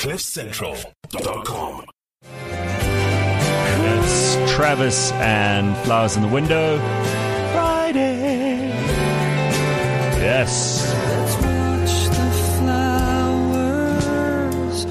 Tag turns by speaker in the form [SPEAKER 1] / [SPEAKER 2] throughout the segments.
[SPEAKER 1] CliffCentral.com.
[SPEAKER 2] It's Travis and Flowers in the Window. Friday. Yes.
[SPEAKER 3] Let's watch the flowers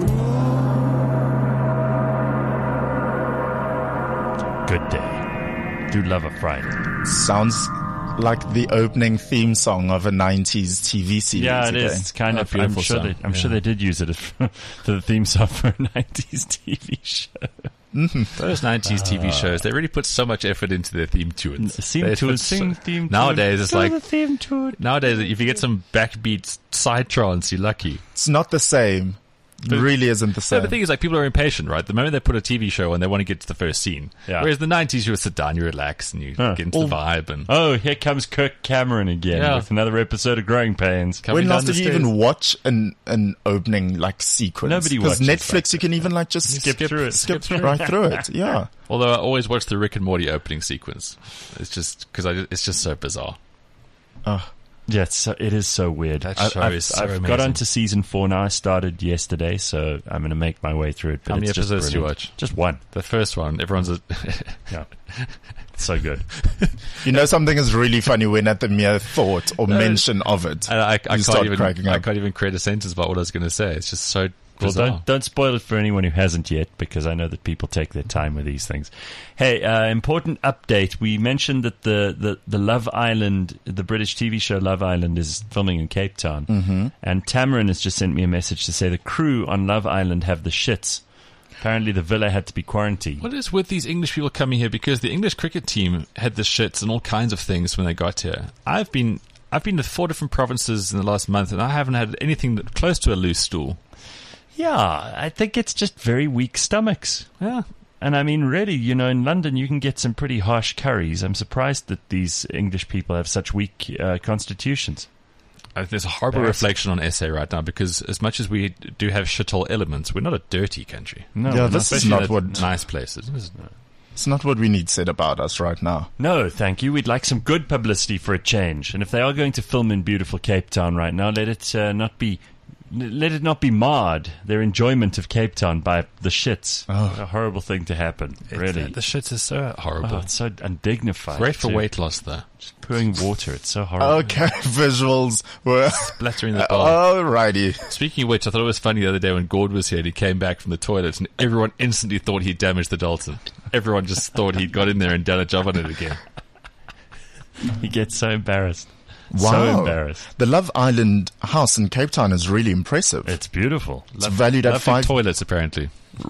[SPEAKER 3] grow.
[SPEAKER 2] Good day. Do love a Friday.
[SPEAKER 4] Sounds like the opening theme song of a 90s TV series.
[SPEAKER 2] Yeah, it
[SPEAKER 4] again.
[SPEAKER 2] is. It's kind of. I'm
[SPEAKER 5] beautiful
[SPEAKER 2] sure.
[SPEAKER 5] song.
[SPEAKER 2] I'm sure they did use it for the theme song for a 90s TV show.
[SPEAKER 5] Those 90s TV shows, they really put so much effort into their theme tunes.
[SPEAKER 2] Theme tune.
[SPEAKER 5] Nowadays, it's like,
[SPEAKER 2] theme tune.
[SPEAKER 5] nowadays, if you get some backbeat side trance, you're lucky.
[SPEAKER 4] It's not the same. It really isn't the
[SPEAKER 5] So
[SPEAKER 4] same.
[SPEAKER 5] the thing is, like, people are impatient, right? The moment they put a TV show and they want to get to the first scene.
[SPEAKER 2] Yeah.
[SPEAKER 5] Whereas the 90s, you would sit down, you relax, and you get into the vibe. And
[SPEAKER 2] Oh, here comes Kirk Cameron again
[SPEAKER 5] Yeah.
[SPEAKER 2] with another episode of Growing Pains.
[SPEAKER 5] coming
[SPEAKER 4] When
[SPEAKER 5] down
[SPEAKER 4] last
[SPEAKER 5] the
[SPEAKER 4] did you
[SPEAKER 5] stairs.
[SPEAKER 4] even watch an opening like sequence?
[SPEAKER 2] Nobody
[SPEAKER 4] Because
[SPEAKER 2] watches
[SPEAKER 4] Netflix,
[SPEAKER 2] like
[SPEAKER 4] you can even like just
[SPEAKER 2] Skip through it.
[SPEAKER 4] skip right through it. Yeah.
[SPEAKER 5] Although I always watch the Rick and Morty opening sequence. It's just because it's just so bizarre.
[SPEAKER 2] Yeah, it is so weird.
[SPEAKER 5] That show is so
[SPEAKER 2] I've got
[SPEAKER 5] amazing.
[SPEAKER 2] onto season 4 now. I started yesterday, so I'm going to make my way through it. But
[SPEAKER 5] How many
[SPEAKER 2] it's just
[SPEAKER 5] episodes do you
[SPEAKER 2] brilliant.
[SPEAKER 5] watch?
[SPEAKER 2] Just one.
[SPEAKER 5] The first one, everyone's
[SPEAKER 2] Yeah. It's so good.
[SPEAKER 4] You know something is really funny when at the mere thought or mention of it,
[SPEAKER 5] I
[SPEAKER 4] you start cracking up.
[SPEAKER 5] I can't even create a sentence about what I was going to say. It's just so
[SPEAKER 2] Well,
[SPEAKER 5] bizarre.
[SPEAKER 2] don't spoil it for anyone who hasn't yet, because I know that people take their time with these things. Hey, important update. We mentioned that the Love Island, the British TV show Love Island, is filming in Cape Town. Mm-hmm. And Tamarin has just sent me a message to say the crew on Love Island have the shits. Apparently the villa had to be quarantined.
[SPEAKER 5] What is with these English people coming here? Because the English cricket team had the shits and all kinds of things when they got here. I've been to 4 different provinces in the last month, and I haven't had anything close to a loose stool.
[SPEAKER 2] Yeah, I think it's just very weak stomachs.
[SPEAKER 5] Yeah.
[SPEAKER 2] And I mean, really, you know, in London you can get some pretty harsh curries. I'm surprised that these English people have such weak constitutions.
[SPEAKER 5] There's a horrible reflection on SA right now, because as much as we do have shithole elements, we're not a dirty country.
[SPEAKER 2] No,
[SPEAKER 4] Yeah,
[SPEAKER 2] we're
[SPEAKER 4] this is
[SPEAKER 5] Especially
[SPEAKER 4] not
[SPEAKER 5] in
[SPEAKER 4] what
[SPEAKER 5] nice places.
[SPEAKER 4] it's not what we need said about us right now.
[SPEAKER 2] No, thank you. We'd like some good publicity for a change. And if they are going to film in beautiful Cape Town right now, let it not be marred, their enjoyment of Cape Town, by the shits.
[SPEAKER 4] Oh.
[SPEAKER 2] A horrible thing to happen, really.
[SPEAKER 5] The shits is so horrible.
[SPEAKER 2] Oh, it's so undignified.
[SPEAKER 5] Great for
[SPEAKER 2] too.
[SPEAKER 5] weight loss, though.
[SPEAKER 2] Just pouring water, it's so horrible.
[SPEAKER 4] Okay, visuals were
[SPEAKER 5] Splattering the bar.
[SPEAKER 4] alrighty.
[SPEAKER 5] Speaking of which, I thought it was funny the other day when Gord was here and he came back from the toilet and everyone instantly thought he'd damaged the Dalton. Everyone just thought he'd got in there and done a job on it again.
[SPEAKER 2] He gets so embarrassed.
[SPEAKER 4] Wow.
[SPEAKER 2] So embarrassed.
[SPEAKER 4] The Love Island house in Cape Town is really impressive.
[SPEAKER 2] It's beautiful.
[SPEAKER 4] It's valued at
[SPEAKER 5] Lovely
[SPEAKER 4] 5.
[SPEAKER 5] toilets, apparently.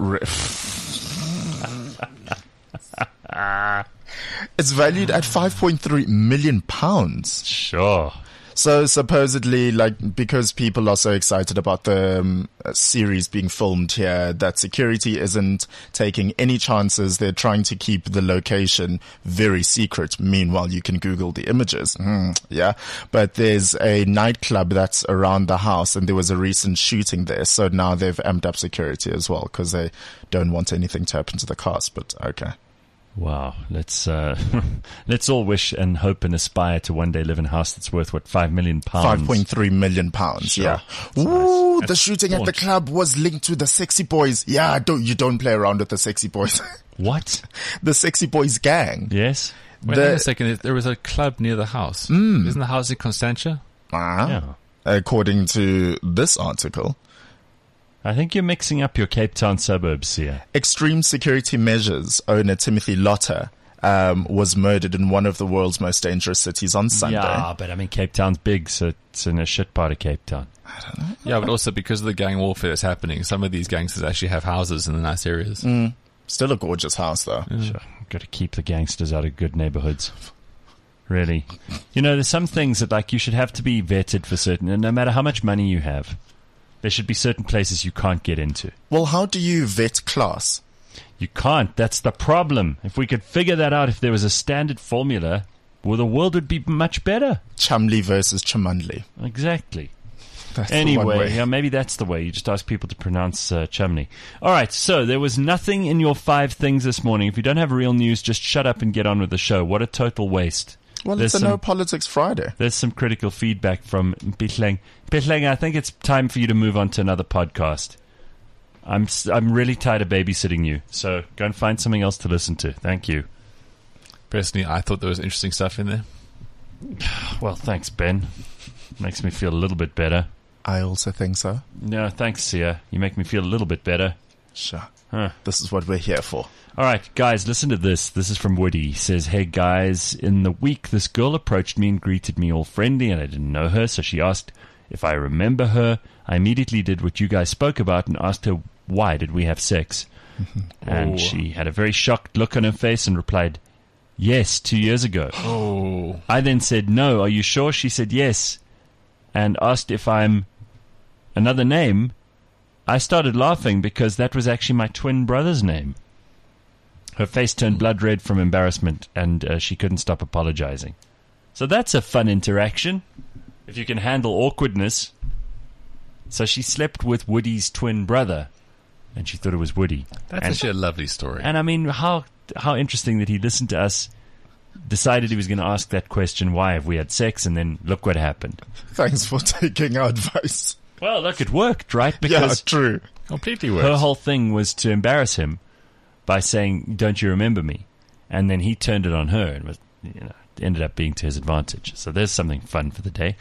[SPEAKER 4] It's valued at 5.3 million pounds.
[SPEAKER 2] Sure.
[SPEAKER 4] So supposedly, like, because people are so excited about the series being filmed here, that security isn't taking any chances. They're trying to keep the location very secret. Meanwhile, you can Google the images. Yeah. But there's a nightclub that's around the house, and there was a recent shooting there. So now they've amped up security as well, because they don't want anything to happen to the cast. But okay.
[SPEAKER 2] Wow. Let's all wish and hope and aspire to one day live in a house that's worth, what, £5 million?
[SPEAKER 4] 5.3 million pounds.
[SPEAKER 2] Sure.
[SPEAKER 4] Yeah.
[SPEAKER 2] That's
[SPEAKER 4] Ooh,
[SPEAKER 2] nice.
[SPEAKER 4] the shooting at the
[SPEAKER 2] staunch.
[SPEAKER 4] club was linked to the Sexy Boys. Yeah, you don't play around with the Sexy Boys.
[SPEAKER 2] What?
[SPEAKER 4] The Sexy Boys gang.
[SPEAKER 2] Yes?
[SPEAKER 5] Wait
[SPEAKER 4] The-
[SPEAKER 5] a second, there was a club near the house. Isn't the house in Constantia?
[SPEAKER 2] Yeah.
[SPEAKER 4] According to this article,
[SPEAKER 2] I think you're mixing up your Cape Town suburbs here.
[SPEAKER 4] extreme security measures owner Timothy Lotter was murdered in one of the world's most dangerous cities on Sunday.
[SPEAKER 2] Yeah, but I mean, Cape Town's big, so it's in a shit part of Cape Town.
[SPEAKER 5] Yeah, but also because of the gang warfare that's happening, some of these gangsters actually have houses in the nice areas.
[SPEAKER 4] Still a gorgeous house, though.
[SPEAKER 2] Sure. Got to keep the gangsters out of good neighborhoods. Really. You know, there's some things that, like, you should have to be vetted for certain, and no matter how much money you have, there should be certain places you can't get into.
[SPEAKER 4] Well, how do you vet class?
[SPEAKER 2] You can't. That's the problem. If we could figure that out, if there was a standard formula, well, the world would be much better.
[SPEAKER 4] Chamley versus Chamandley.
[SPEAKER 2] Exactly.
[SPEAKER 4] That's the one
[SPEAKER 2] Anyway,
[SPEAKER 4] way.
[SPEAKER 2] yeah, maybe that's the way. You just ask people to pronounce Chumney. All right, so there was nothing in your 5 things this morning. If you don't have real news, just shut up and get on with the show. What a total waste.
[SPEAKER 4] Well,
[SPEAKER 2] There's
[SPEAKER 4] it's a
[SPEAKER 2] some-
[SPEAKER 4] No Politics Friday.
[SPEAKER 2] There's some critical feedback from Pitleng. Pitleng, I think it's time for you to move on to another podcast. I'm really tired of babysitting you. So go and find something else to listen to. Thank you.
[SPEAKER 5] Personally, I thought there was interesting stuff in there.
[SPEAKER 2] Well, thanks, Ben. Makes me feel a little bit better.
[SPEAKER 4] I also think so.
[SPEAKER 2] No, thanks, Sia. You make me feel a little bit better.
[SPEAKER 4] Sure.
[SPEAKER 2] Huh.
[SPEAKER 4] This is what we're here for.
[SPEAKER 2] All right, guys, listen to this. This is from Woody. He says, "Hey, guys, in the week, this girl approached me and greeted me all friendly, and I didn't know her, so she asked if I remember her. I immediately did what you guys spoke about and asked her, why did we have sex? And she had a very shocked look on her face and replied, yes, 2 years ago.
[SPEAKER 5] Oh.
[SPEAKER 2] I then said, no, are you sure? She said, yes, and asked if I'm another name. I started laughing because that was actually my twin brother's name. Her face turned blood red from embarrassment, and she couldn't stop apologizing. So that's a fun interaction, if you can handle awkwardness. So she slept with Woody's twin brother, and she thought it was Woody.
[SPEAKER 5] That's actually a lovely story.
[SPEAKER 2] And I mean, how interesting that he listened to us, decided he was going to ask that question, why have we had sex, and then look what happened.
[SPEAKER 4] Thanks for taking our advice.
[SPEAKER 2] Well, look, it worked, right?
[SPEAKER 4] Yeah,
[SPEAKER 2] Because
[SPEAKER 4] true.
[SPEAKER 5] Completely works.
[SPEAKER 2] her whole thing was to embarrass him by saying, don't you remember me? And then he turned it on her and was, ended up being to his advantage. So there's something fun for the day.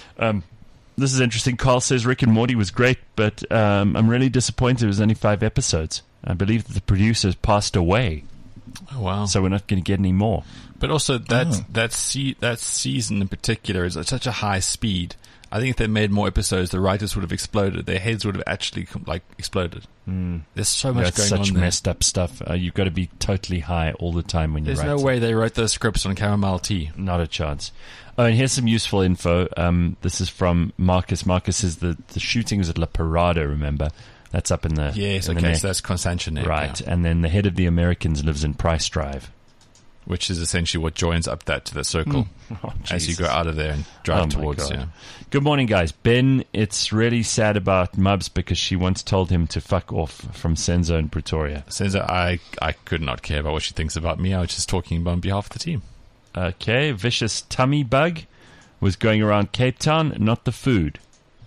[SPEAKER 2] This is interesting. Carl says Rick and Morty was great, but I'm really disappointed it was only 5 episodes. I believe that the producers passed away,
[SPEAKER 5] Oh, wow.
[SPEAKER 2] so we're not going to get any more.
[SPEAKER 5] But also that season in particular is at such a high speed. I think if they made more episodes, the writers would have exploded. Their heads would have actually exploded. There's so much
[SPEAKER 2] That's
[SPEAKER 5] going
[SPEAKER 2] such
[SPEAKER 5] on there.
[SPEAKER 2] messed up stuff. You've got to be totally high all the time when you
[SPEAKER 5] There's
[SPEAKER 2] write.
[SPEAKER 5] no way they wrote those scripts on caramel tea.
[SPEAKER 2] Not a chance. Oh, and here's some useful info. This is from Marcus. Marcus says the shooting was at La Parada, remember? That's up in the...
[SPEAKER 5] Yes,
[SPEAKER 2] in the
[SPEAKER 5] okay,
[SPEAKER 2] neck.
[SPEAKER 5] so that's Constantia Neck.
[SPEAKER 2] Right,
[SPEAKER 5] yeah.
[SPEAKER 2] and then the head of the Americans lives in Price Drive.
[SPEAKER 5] Which is essentially what joins up that to the circle as you go out of there and drive
[SPEAKER 2] Oh, my
[SPEAKER 5] towards.
[SPEAKER 2] God.
[SPEAKER 5] Yeah.
[SPEAKER 2] Good morning, guys. Ben, it's really sad about Mubs because she once told him to fuck off from Senzo in Pretoria.
[SPEAKER 5] Since I could not care about what she thinks about me. I was just talking on behalf of the team.
[SPEAKER 2] Okay, vicious tummy bug was going around Cape Town, not the food.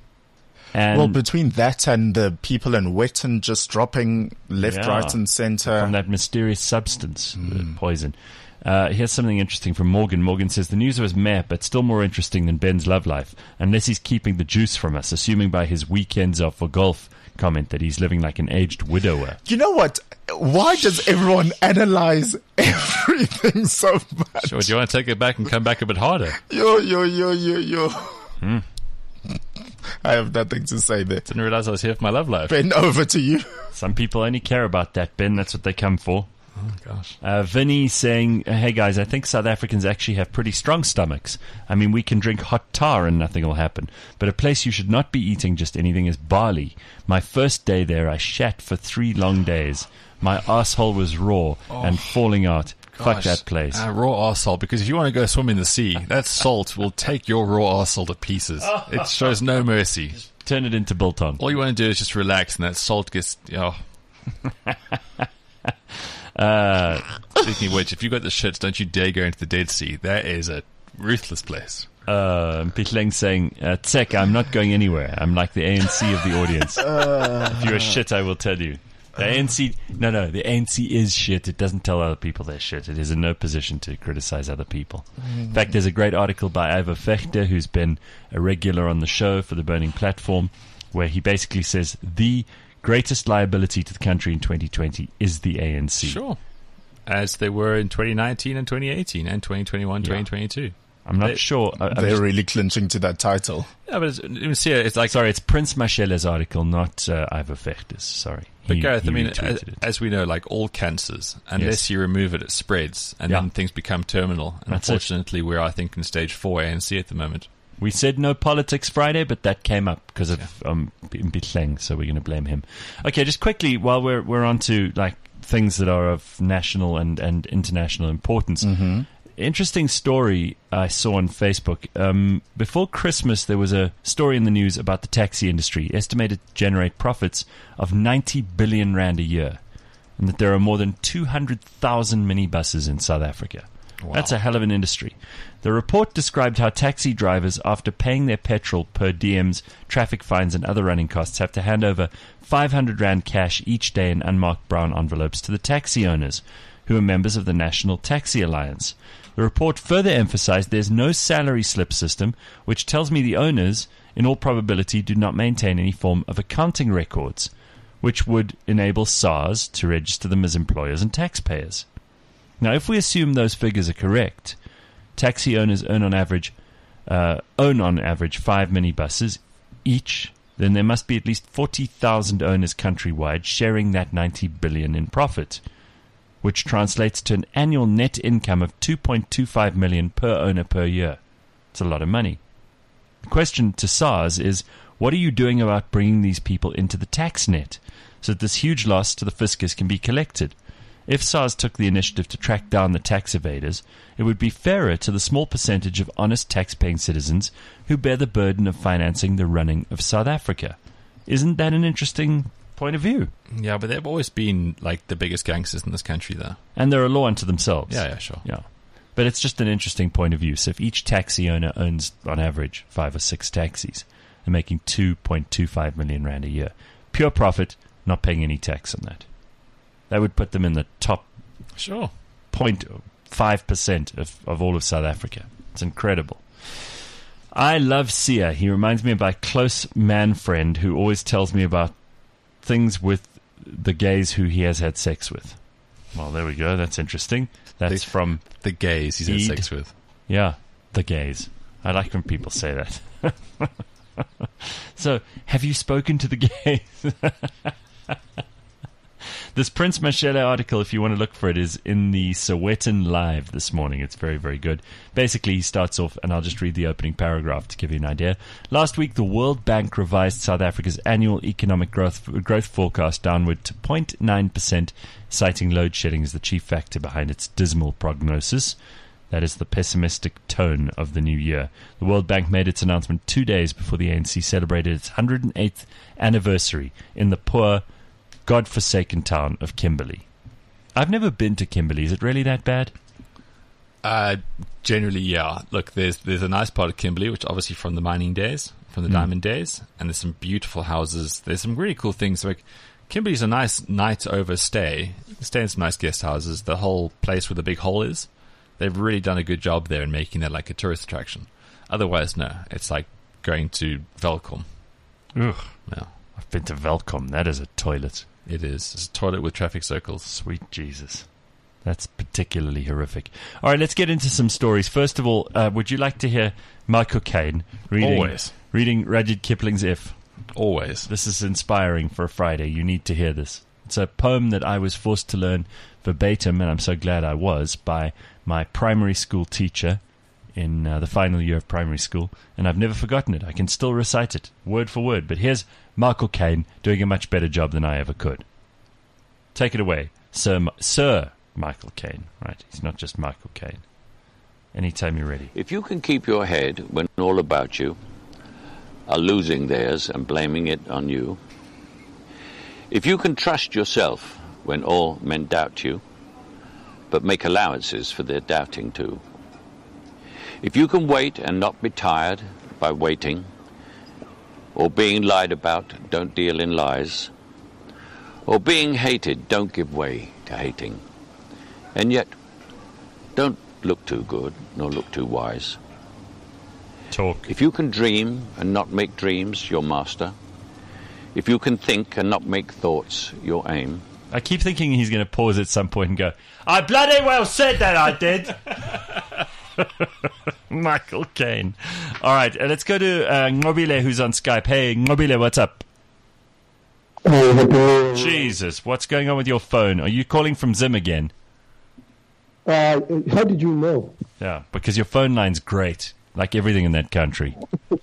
[SPEAKER 2] And
[SPEAKER 4] Well, between that and the people in Witten just dropping left,
[SPEAKER 2] Yeah.
[SPEAKER 4] right, and center.
[SPEAKER 2] from that mysterious substance, the poison. Here's something interesting from Morgan. Morgan says, the news was meh, but still more interesting than Ben's love life, unless he's keeping the juice from us, assuming by his weekends off for golf comment that he's living like an aged widower.
[SPEAKER 4] You know what? Why does everyone analyze everything so much?
[SPEAKER 5] Sure, do you want to take it back and come back a bit harder?
[SPEAKER 4] Yo. I have nothing to say there.
[SPEAKER 5] Didn't realize I was here for my love life.
[SPEAKER 4] Ben, over to you.
[SPEAKER 2] Some people only care about that, Ben. That's what they come for.
[SPEAKER 5] Oh, gosh.
[SPEAKER 2] Vinny saying, hey guys, I think South Africans actually have pretty strong stomachs. I mean, we can drink hot tar and nothing will happen. But a place you should not be eating just anything is Bali. My first day there, I shat for 3 long days. My asshole was raw and falling out. Fuck
[SPEAKER 5] Gosh.
[SPEAKER 2] that place.
[SPEAKER 5] Raw arsehole, because if you want to go swim in the sea, that salt will take your raw arsehole to pieces. It shows no mercy.
[SPEAKER 2] Turn it into biltong.
[SPEAKER 5] All you want to do is just relax, and that salt gets... Oh. Speaking of which, if you got the shits, don't you dare go into the Dead Sea. That is a ruthless place.
[SPEAKER 2] Pitleng saying, Tsek, I'm not going anywhere. I'm like the ANC of the audience. If you're a shit, I will tell you. The ANC, no, the ANC is shit. It doesn't tell other people they're shit. It is in no position to criticize other people. In fact, there's a great article by Ivor Vechter, who's been a regular on the show for the Burning Platform, where he basically says the greatest liability to the country in 2020 is the ANC.
[SPEAKER 5] Sure. As they were in 2019 and 2018 and 2021, 2022.
[SPEAKER 2] I'm not sure.
[SPEAKER 4] They're really clinching to that title.
[SPEAKER 5] Yeah, but it's like...
[SPEAKER 2] Sorry, it's Prince Mashele's article, not Ivor Vechter's. Sorry.
[SPEAKER 5] But Gareth,
[SPEAKER 2] he
[SPEAKER 5] I mean,
[SPEAKER 2] retweeted it.
[SPEAKER 5] as we know, like all cancers, unless you remove it, it spreads, and
[SPEAKER 2] Yeah.
[SPEAKER 5] then things become terminal. And
[SPEAKER 2] That's it.
[SPEAKER 5] unfortunately, we're, I think, in stage 4 ANC at the moment.
[SPEAKER 2] We said no politics Friday, but that came up because of Mpitleng, so we're going to blame him. Okay, just quickly, while we're on to like things that are of national and international importance. Interesting story I saw on Facebook. Before Christmas, there was a story in the news about the taxi industry, estimated to generate profits of 90 billion rand a year, and that there are more than 200,000 minibuses in South Africa.
[SPEAKER 5] Wow.
[SPEAKER 2] That's a hell of an industry. The report described how taxi drivers, after paying their petrol, per diems, traffic fines, and other running costs, have to hand over 500 Rand cash each day in unmarked brown envelopes to the taxi owners, who are members of the National Taxi Alliance. The report further emphasized there's no salary slip system, which tells me the owners, in all probability, do not maintain any form of accounting records, which would enable SARS to register them as employers and taxpayers. Now, if we assume those figures are correct, taxi owners own on average 5 minibuses each, then there must be at least 40,000 owners countrywide sharing that 90 billion in profit, which translates to an annual net income of 2.25 million per owner per year. It's a lot of money. The question to SARS is, what are you doing about bringing these people into the tax net so that this huge loss to the fiscus can be collected? If SARS took the initiative to track down the tax evaders, it would be fairer to the small percentage of honest tax-paying citizens who bear the burden of financing the running of South Africa. Isn't that an interesting point of view?
[SPEAKER 5] Yeah, but they've always been like the biggest gangsters in this country, though.
[SPEAKER 2] And they're a law unto themselves.
[SPEAKER 5] Yeah, sure.
[SPEAKER 2] Yeah. But it's just an interesting point of view. So if each taxi owner owns, on average, 5 or 6 taxis, they're making 2.25 million Rand a year. Pure profit, not paying any tax on that. That would put them in the top 0.5% of all of South Africa. It's incredible. I love Sia. He reminds me of my close man friend who always tells me about things with the gays who he has had sex with. Well, there we go. That's interesting. That's from
[SPEAKER 5] the gays he's had sex with.
[SPEAKER 2] Yeah, the gays. I like when people say that. So, have you spoken to the gays? This Prince Mashele article, if you want to look for it, is in the Sowetan Live this morning. It's very, very good. Basically, he starts off, and I'll just read the opening paragraph to give you an idea. Last week, the World Bank revised South Africa's annual economic growth forecast downward to 0.9%, citing load shedding as the chief factor behind its dismal prognosis. That is the pessimistic tone of the new year. The World Bank made its announcement 2 days before the ANC celebrated its 108th anniversary in the poor, God-forsaken town of Kimberley. I've never been to Kimberley. Is it really that bad?
[SPEAKER 5] Generally, yeah. Look, there's a nice part of Kimberley, which obviously from the mining days, from the diamond days, and there's some beautiful houses. There's some really cool things. Like Kimberley's a nice night over stay. You can stay in some nice guest houses. The whole place where the big hole is, they've really done a good job there in making that like a tourist attraction. Otherwise, no. It's like going to Welkom.
[SPEAKER 2] Ugh.
[SPEAKER 5] No.
[SPEAKER 2] I've been to Welkom. That is a toilet.
[SPEAKER 5] It is. It's a toilet with traffic circles.
[SPEAKER 2] Sweet Jesus. That's particularly horrific. All right, let's get into some stories. First of all, would you like to hear Michael Caine reading Rudyard Kipling's If?
[SPEAKER 5] Always.
[SPEAKER 2] This is inspiring for a Friday. You need to hear this. It's a poem that I was forced to learn verbatim, and I'm so glad I was, by my primary school teacher in the final year of primary school, and I've never forgotten it. I can still recite it, word for word. But here's Michael Caine doing a much better job than I ever could. Take it away, Sir Michael Caine. Right, he's not just Michael Caine. Anytime you're ready.
[SPEAKER 1] If you can keep your head when all about you are losing theirs and blaming it on you, if you can trust yourself when all men doubt you, but make allowances for their doubting too, if you can wait and not be tired by waiting, or being lied about, don't deal in lies, or being hated, don't give way to hating, and yet don't look too good nor look too wise.
[SPEAKER 2] Talk.
[SPEAKER 1] If you can dream and not make dreams your master, if you can think and not make thoughts your aim.
[SPEAKER 2] I keep thinking he's going to pause at some point and go, I bloody well said that I did. Michael Caine. All right, let's go to Ngobile, who's on Skype. Hey, Ngobile, what's up? Jesus, what's going on with your phone? Are you calling from Zim again?
[SPEAKER 6] How did you know?
[SPEAKER 2] Yeah, because your phone line's great, like everything in that country.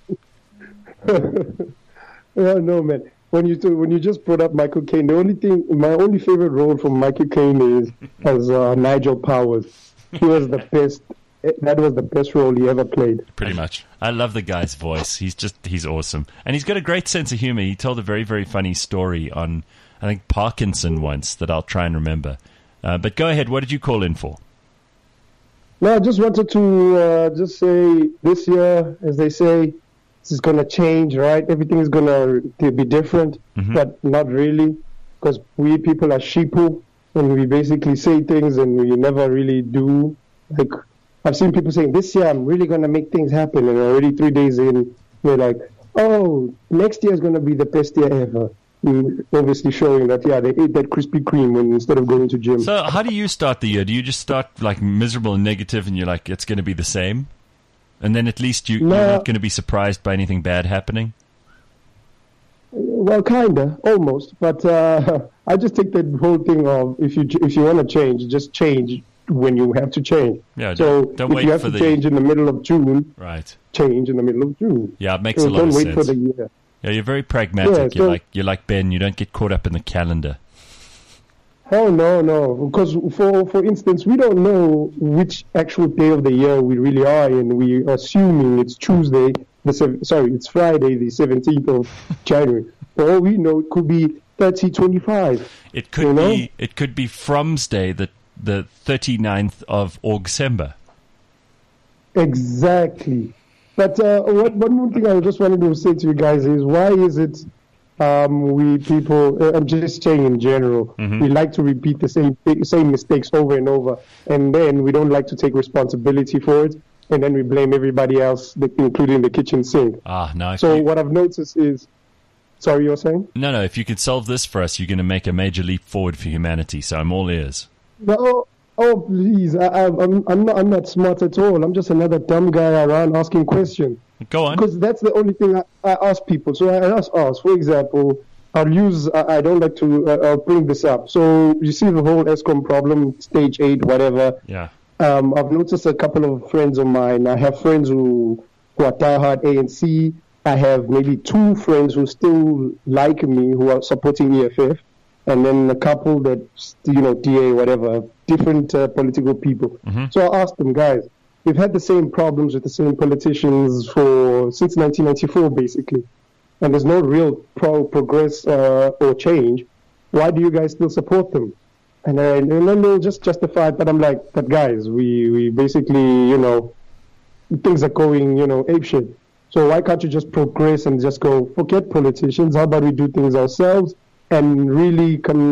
[SPEAKER 6] No, man. When you just brought up Michael Caine, my only favorite role from Michael Caine is as Nigel Powers. He was the best. That was the best role he ever played.
[SPEAKER 5] Pretty much.
[SPEAKER 2] I love the guy's voice. He's awesome. And he's got a great sense of humor. He told a very, very funny story on, I think, Parkinson once that I'll try and remember. But go ahead. What did you call in for?
[SPEAKER 6] No, I just wanted to just say this year, as they say, this is going to change, right? Everything is going to be different, but not really, because we people are sheeple, and we basically say things and we never really do. Like, I've seen people saying, this year I'm really going to make things happen, and already 3 days in, they're like, oh, next year is going to be the best year ever. Obviously showing that, yeah, they ate that Krispy Kreme when, instead of going to gym.
[SPEAKER 2] So how do you start the year? Do you just start like miserable and negative and you're like, it's going to be the same? And then at least you're not going to be surprised by anything bad happening?
[SPEAKER 6] Well, kinda, almost. But I just take the whole thing of if you want to change, just change when you have to change.
[SPEAKER 2] Yeah,
[SPEAKER 6] so
[SPEAKER 2] don't
[SPEAKER 6] if
[SPEAKER 2] wait
[SPEAKER 6] you have
[SPEAKER 2] for
[SPEAKER 6] to change in the middle of June,
[SPEAKER 2] right?
[SPEAKER 6] Change in the middle of June.
[SPEAKER 2] Yeah, it makes
[SPEAKER 6] so
[SPEAKER 2] a lot of sense.
[SPEAKER 6] Don't wait for the year.
[SPEAKER 2] Yeah, you're very pragmatic.
[SPEAKER 6] Yeah,
[SPEAKER 2] you're like Ben. You don't get caught up in the calendar.
[SPEAKER 6] Oh no! Because for instance, we don't know which actual day of the year we really are in. We are assuming it's Tuesday. It's Friday, the 17th of January. For all we know, it could be 30/25.
[SPEAKER 2] It could be. It could be From's Day, the 39th of August.
[SPEAKER 6] Exactly. But one more thing I just wanted to say to you guys is, why is it we people, I'm just saying in general, we like to repeat the same mistakes over and over, and then we don't like to take responsibility for it, and then we blame everybody else, including the kitchen sink.
[SPEAKER 2] No.
[SPEAKER 6] So what I've noticed is, sorry, you were saying?
[SPEAKER 2] No. If you could solve this for us, you're going to make a major leap forward for humanity. So I'm all ears.
[SPEAKER 6] No. Oh, please! I'm not smart at all. I'm just another dumb guy around asking questions.
[SPEAKER 2] Go on.
[SPEAKER 6] Because that's the only thing I ask people. So I ask, for example, I'll use. I don't like to. I'll bring this up. So you see the whole ESCOM problem, stage 8, whatever.
[SPEAKER 2] Yeah.
[SPEAKER 6] I've noticed a couple of friends of mine. I have friends who are diehard ANC. I have maybe 2 friends who still like me, who are supporting EFF. And then a couple that, DA, whatever, different political people. So I asked them, guys, we've had the same problems with the same politicians since 1994, basically. And there's no real progress or change. Why do you guys still support them? And then they'll just justify it. But I'm like, but guys, we basically, things are going, apeshit. So why can't you just progress and just go, forget politicians, how about we do things ourselves? And really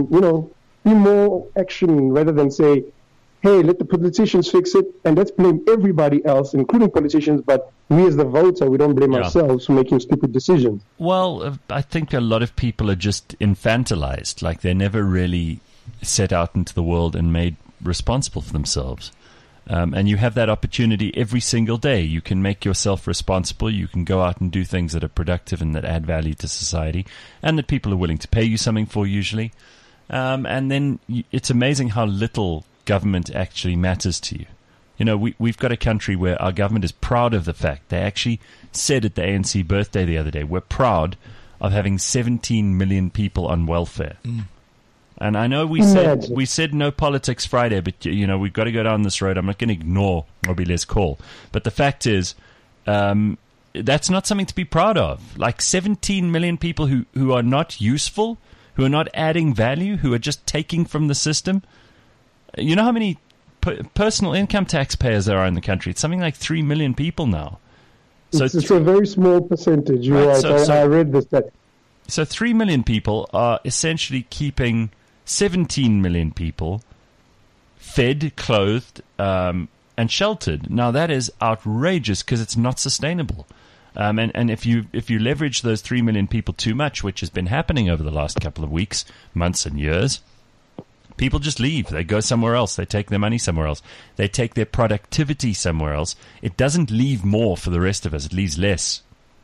[SPEAKER 6] be more action rather than say, hey, let the politicians fix it and let's blame everybody else, including politicians, but we as the voter, we don't blame ourselves for making stupid decisions.
[SPEAKER 2] Well, I think a lot of people are just infantilized, like they never really set out into the world and made responsible for themselves. And you have that opportunity every single day. You can make yourself responsible. You can go out and do things that are productive and that add value to society and that people are willing to pay you something for usually. And then it's amazing how little government actually matters to you. We've got a country where our government is proud of the fact. They actually said at the ANC birthday the other day, we're proud of having 17 million people on welfare. And I know we said no politics Friday, but we've got to go down this road. I'm not going to ignore Mobile's call, but the fact is, that's not something to be proud of. Like 17 million people who are not useful, who are not adding value, who are just taking from the system. You know how many personal income taxpayers there are in the country? It's something like 3 million people now. So
[SPEAKER 6] it's a very small percentage. You're right. I read this.
[SPEAKER 2] So 3 million people are essentially keeping 17 million people fed, clothed, and sheltered. Now that is outrageous because it's not sustainable. And if you leverage those 3 million people too much, which has been happening over the last couple of weeks, months, and years, people just leave. They go somewhere else. They take their money somewhere else. They take their productivity somewhere else. It doesn't leave more for the rest of us. It leaves less.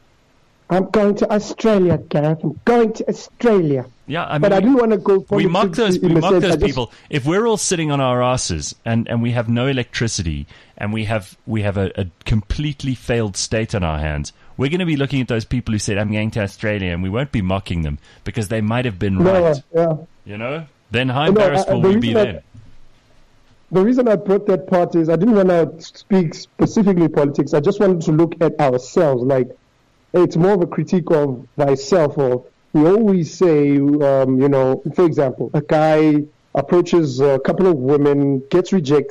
[SPEAKER 6] I'm going to Australia, Gareth. I'm going to Australia.
[SPEAKER 2] Yeah,
[SPEAKER 6] but I didn't want to go.
[SPEAKER 2] We mock those people. If we're all sitting on our asses and we have no electricity and we have a completely failed state on our hands, we're going to be looking at those people who said, "I'm going to Australia," and we won't be mocking them because they might have been right.
[SPEAKER 6] Yeah.
[SPEAKER 2] Then how embarrassed will we be then?
[SPEAKER 6] The reason I brought that part is I didn't want to speak specifically politics. I just wanted to look at ourselves. Like, it's more of a critique of thyself. Or we always say, for example, a guy approaches a couple of women, gets rejected,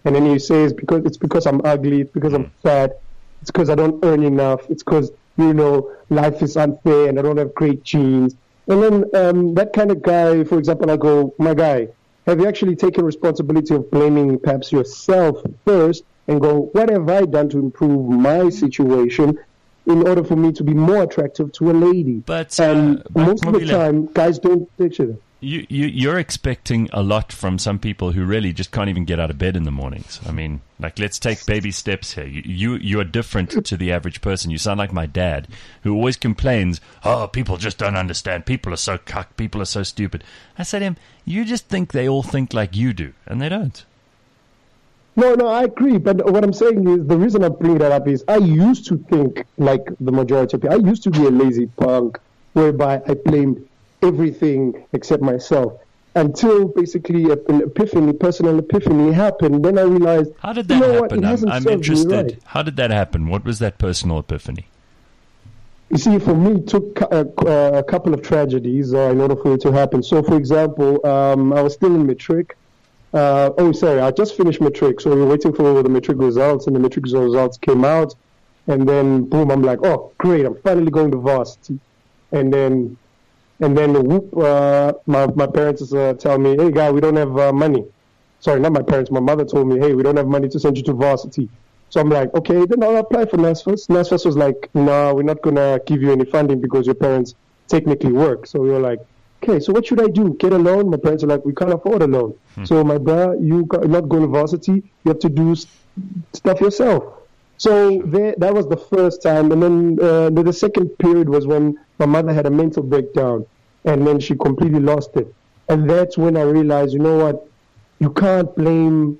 [SPEAKER 6] And then he says, it's because I'm ugly, it's because I'm fat, it's because I don't earn enough, it's because, life is unfair and I don't have great genes. And then that kind of guy, for example, I go, my guy, have you actually taken responsibility of blaming perhaps yourself first and go, what have I done to improve my situation in order for me to be more attractive to a lady?
[SPEAKER 2] But
[SPEAKER 6] most of the time, guys don't picture that.
[SPEAKER 2] You're expecting a lot from some people who really just can't even get out of bed in the mornings. I mean, let's take baby steps here. You are different to the average person. You sound like my dad, who always complains, "Oh, people just don't understand. People are so cuck. People are so stupid." I said to him, "You just think they all think like you do, and they don't."
[SPEAKER 6] No, I agree. But what I'm saying is, the reason I'm bringing that up is I used to think like the majority of people. I used to be a lazy punk, whereby I blamed everything except myself, until basically an personal epiphany happened. Then I realized,
[SPEAKER 2] how did that happen? I'm interested.
[SPEAKER 6] Right.
[SPEAKER 2] How did that happen? What was that personal epiphany?
[SPEAKER 6] You see, for me, it took a couple of tragedies in order for it to happen. So, for example, I was still in matric. I just finished matric, so we were waiting for the matric results, and the matric results came out, and then boom, I'm like, oh, great, I'm finally going to varsity. And then whoop, my parents tell me, hey, guy, we don't have money. Sorry, not my parents. My mother told me, hey, we don't have money to send you to varsity. So I'm like, okay, then I'll apply for NSFAS. NSFAS was like, no, we're not going to give you any funding because your parents technically work. So we were like, okay, so what should I do? Get a loan? My parents are like, we can't afford a loan. So my brother, you're not going to varsity. You have to do stuff yourself. So that was the first time. And then the second period was when my mother had a mental breakdown, and then she completely lost it. And that's when I realized, you know what? You can't blame.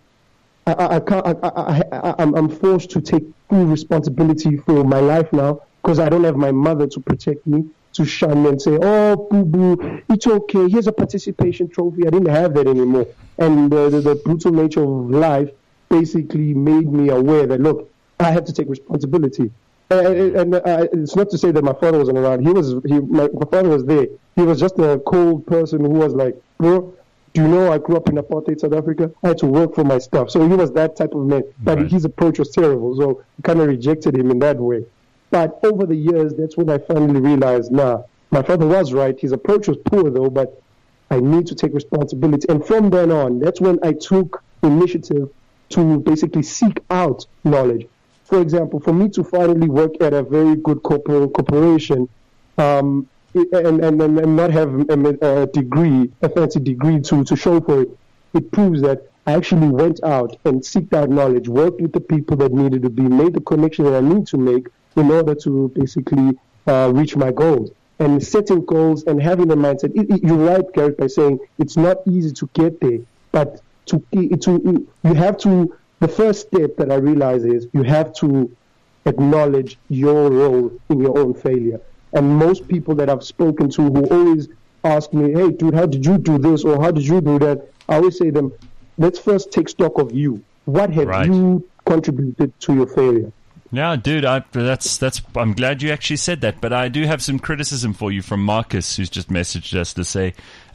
[SPEAKER 6] I'm forced to take full responsibility for my life now, because I don't have my mother to protect me, to shun me and say, oh, boo-boo, it's okay, here's a participation trophy. I didn't have that anymore. And the brutal nature of life basically made me aware that, look, I have to take responsibility. And it's not to say that my father wasn't around. My father was there. He was just a cold person who was like, bro, do you know I grew up in apartheid South Africa? I had to work for my stuff. So he was that type of man. But his approach was terrible. So I kind of rejected him in that way. But over the years, that's when I finally realized, my father was right. His approach was poor, though, but I need to take responsibility. And from then on, that's when I took initiative to basically seek out knowledge. For example, for me to finally work at a very good corporation and not have a fancy degree to show for it, it proves that I actually went out and seeked out knowledge, worked with the people that needed to be, made the connection that I need to make in order to basically reach my goals. And setting goals and having a mindset. You're right, Gareth, by saying it's not easy to get there, but you have to. The first step that I realize is you have to acknowledge your role in your own failure. And most people that I've spoken to who always ask me, hey, dude, how did you do this or how did you do that? I always say to them, let's first take stock of you. What have you contributed to your failure?
[SPEAKER 2] Yeah, dude, I'm glad you actually said that. But I do have some criticism for you from Marcus, who's just messaged us to say,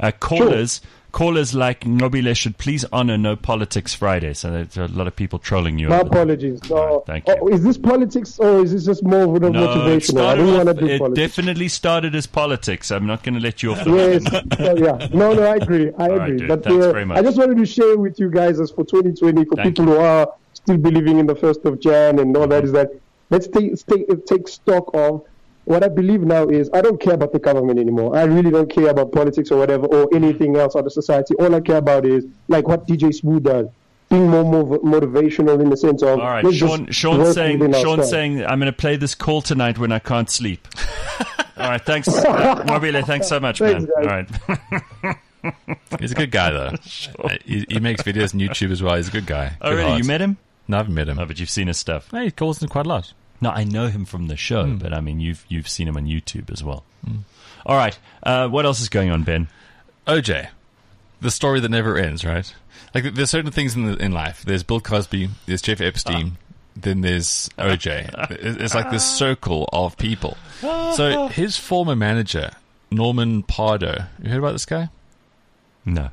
[SPEAKER 2] Callers like Nobile should please honor No Politics Friday. So there's a lot of people trolling you.
[SPEAKER 6] My apologies. No.
[SPEAKER 2] Thank you.
[SPEAKER 6] Is this politics or is this just more of a motivational? I don't want to do politics.
[SPEAKER 2] It definitely started as politics. I'm not going to let you off.
[SPEAKER 6] Yes. Yeah. No, I agree. I agree.
[SPEAKER 2] Dude,
[SPEAKER 6] but
[SPEAKER 2] thanks very much.
[SPEAKER 6] I just wanted to share with you guys as for 2020, for people who are still believing in the 1st of Jan and all that, is that let's take stock of what I believe now is I don't care about the government anymore. I really don't care about politics or whatever or anything else out of society. All I care about is like what DJ Smooth does, being more motivational in the sense of.
[SPEAKER 2] All right, Sean's saying I'm going to play this call tonight when I can't sleep. All right, thanks, Mobile. Thanks so much, man. All right.
[SPEAKER 5] He's a good guy, though. Sure. He makes videos on YouTube as well. He's a good guy.
[SPEAKER 2] Oh, really? You met him?
[SPEAKER 5] No, I haven't met him.
[SPEAKER 2] Oh, but you've seen his stuff.
[SPEAKER 5] Hey, he calls in quite a lot.
[SPEAKER 2] No, I know him from the show, but I mean, you've seen him on YouTube as well. All right, what else is going on, Ben?
[SPEAKER 5] OJ, the story that never ends, right? Like, there's certain things in life. There's Bill Cosby, there's Jeff Epstein, then there's OJ. It's like this circle of people. So his former manager, Norman Pardo, you heard about this guy?
[SPEAKER 2] No.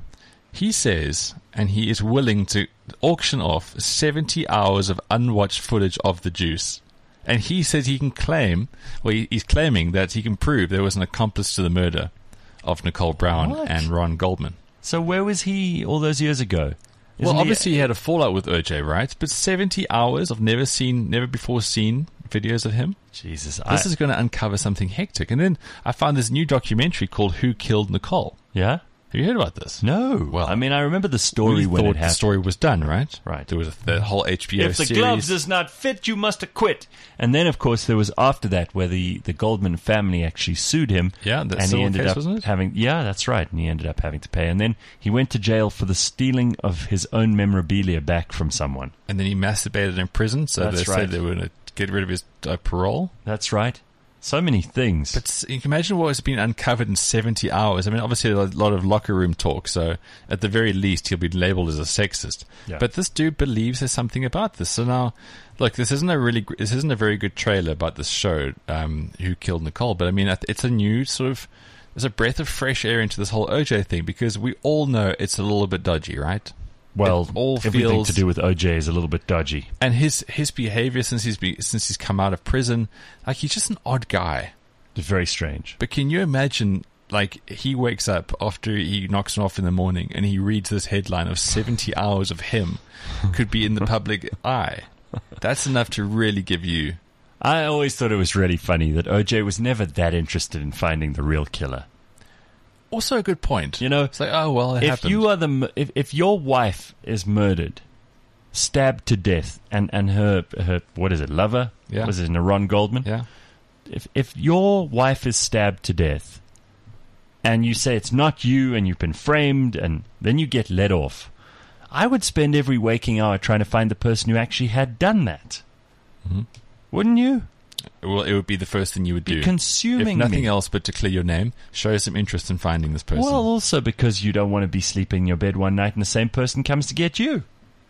[SPEAKER 5] He says, and he is willing to auction off 70 hours of unwatched footage of the juice. And he says he can claim, well, he's claiming that he can prove there was an accomplice to the murder of Nicole Brown
[SPEAKER 2] What?
[SPEAKER 5] and Ron Goldman.
[SPEAKER 2] So where was he all those years ago?
[SPEAKER 5] Well,
[SPEAKER 2] Isn't he-
[SPEAKER 5] obviously he had a fallout with OJ, right? But 70 hours of never before seen videos of him.
[SPEAKER 2] Jesus,
[SPEAKER 5] This is going to uncover something hectic. And then I found this new documentary called Who Killed Nicole.
[SPEAKER 2] yeah.
[SPEAKER 5] Have you heard about this?
[SPEAKER 2] No.
[SPEAKER 5] Well,
[SPEAKER 2] I mean, I remember the story
[SPEAKER 5] we
[SPEAKER 2] when
[SPEAKER 5] thought
[SPEAKER 2] it
[SPEAKER 5] the
[SPEAKER 2] happened.
[SPEAKER 5] story was done, right?
[SPEAKER 2] Right.
[SPEAKER 5] There was the whole HBO
[SPEAKER 2] If the
[SPEAKER 5] series.
[SPEAKER 2] glove does not fit, you must acquit. And then, of course, there was after that where the Goldman family actually sued him.
[SPEAKER 5] Yeah, that
[SPEAKER 2] and he
[SPEAKER 5] civil
[SPEAKER 2] ended
[SPEAKER 5] case,
[SPEAKER 2] up
[SPEAKER 5] wasn't it?
[SPEAKER 2] having. Yeah, that's right. And he ended up having to pay. And then he went to jail for the stealing of his own memorabilia back from someone.
[SPEAKER 5] And then he masturbated in prison, so
[SPEAKER 2] That's
[SPEAKER 5] they
[SPEAKER 2] right.
[SPEAKER 5] said they were going to get rid of his parole.
[SPEAKER 2] That's right. So many things.
[SPEAKER 5] But you can imagine what has been uncovered in 70 hours. I mean, obviously, a lot of locker room talk, so at the very least, he'll be labeled as a sexist.
[SPEAKER 2] Yeah.
[SPEAKER 5] But this dude believes there's something about this. So now, look, this isn't a very good trailer about this show, Who Killed Nicole, but I mean, it's a new sort of, there's a breath of fresh air into this whole OJ thing, because we all know it's a little bit dodgy, right?
[SPEAKER 2] well,
[SPEAKER 5] it all
[SPEAKER 2] everything
[SPEAKER 5] feels-
[SPEAKER 2] to do with OJ is a little bit dodgy.
[SPEAKER 5] And his behavior since he's come out of prison, like, he's just an odd guy.
[SPEAKER 2] It's very strange.
[SPEAKER 5] But can you imagine, like, he wakes up after he knocks him off in the morning and he reads this headline of 70 hours of him could be in the public eye. That's enough to really give you...
[SPEAKER 2] I always thought it was really funny that OJ was never that interested in finding the real killer.
[SPEAKER 5] Also a good point.
[SPEAKER 2] You know,
[SPEAKER 5] It's like, oh, well, it
[SPEAKER 2] if
[SPEAKER 5] happened.
[SPEAKER 2] you are if your wife is murdered, stabbed to death, and her what is it, lover?
[SPEAKER 5] Yeah.
[SPEAKER 2] Was it Ron Goldman?
[SPEAKER 5] Yeah.
[SPEAKER 2] If your wife is stabbed to death, and you say it's not you, and you've been framed, and then you get let off, I would spend every waking hour trying to find the person who actually had done that.
[SPEAKER 5] Mm-hmm.
[SPEAKER 2] Wouldn't you?
[SPEAKER 5] Well, it would be the first thing you would do.
[SPEAKER 2] Consuming
[SPEAKER 5] if nothing
[SPEAKER 2] me.
[SPEAKER 5] else but to clear your name, show some interest in finding this person.
[SPEAKER 2] Well, also because you don't want to be sleeping in your bed one night and the same person comes to get you.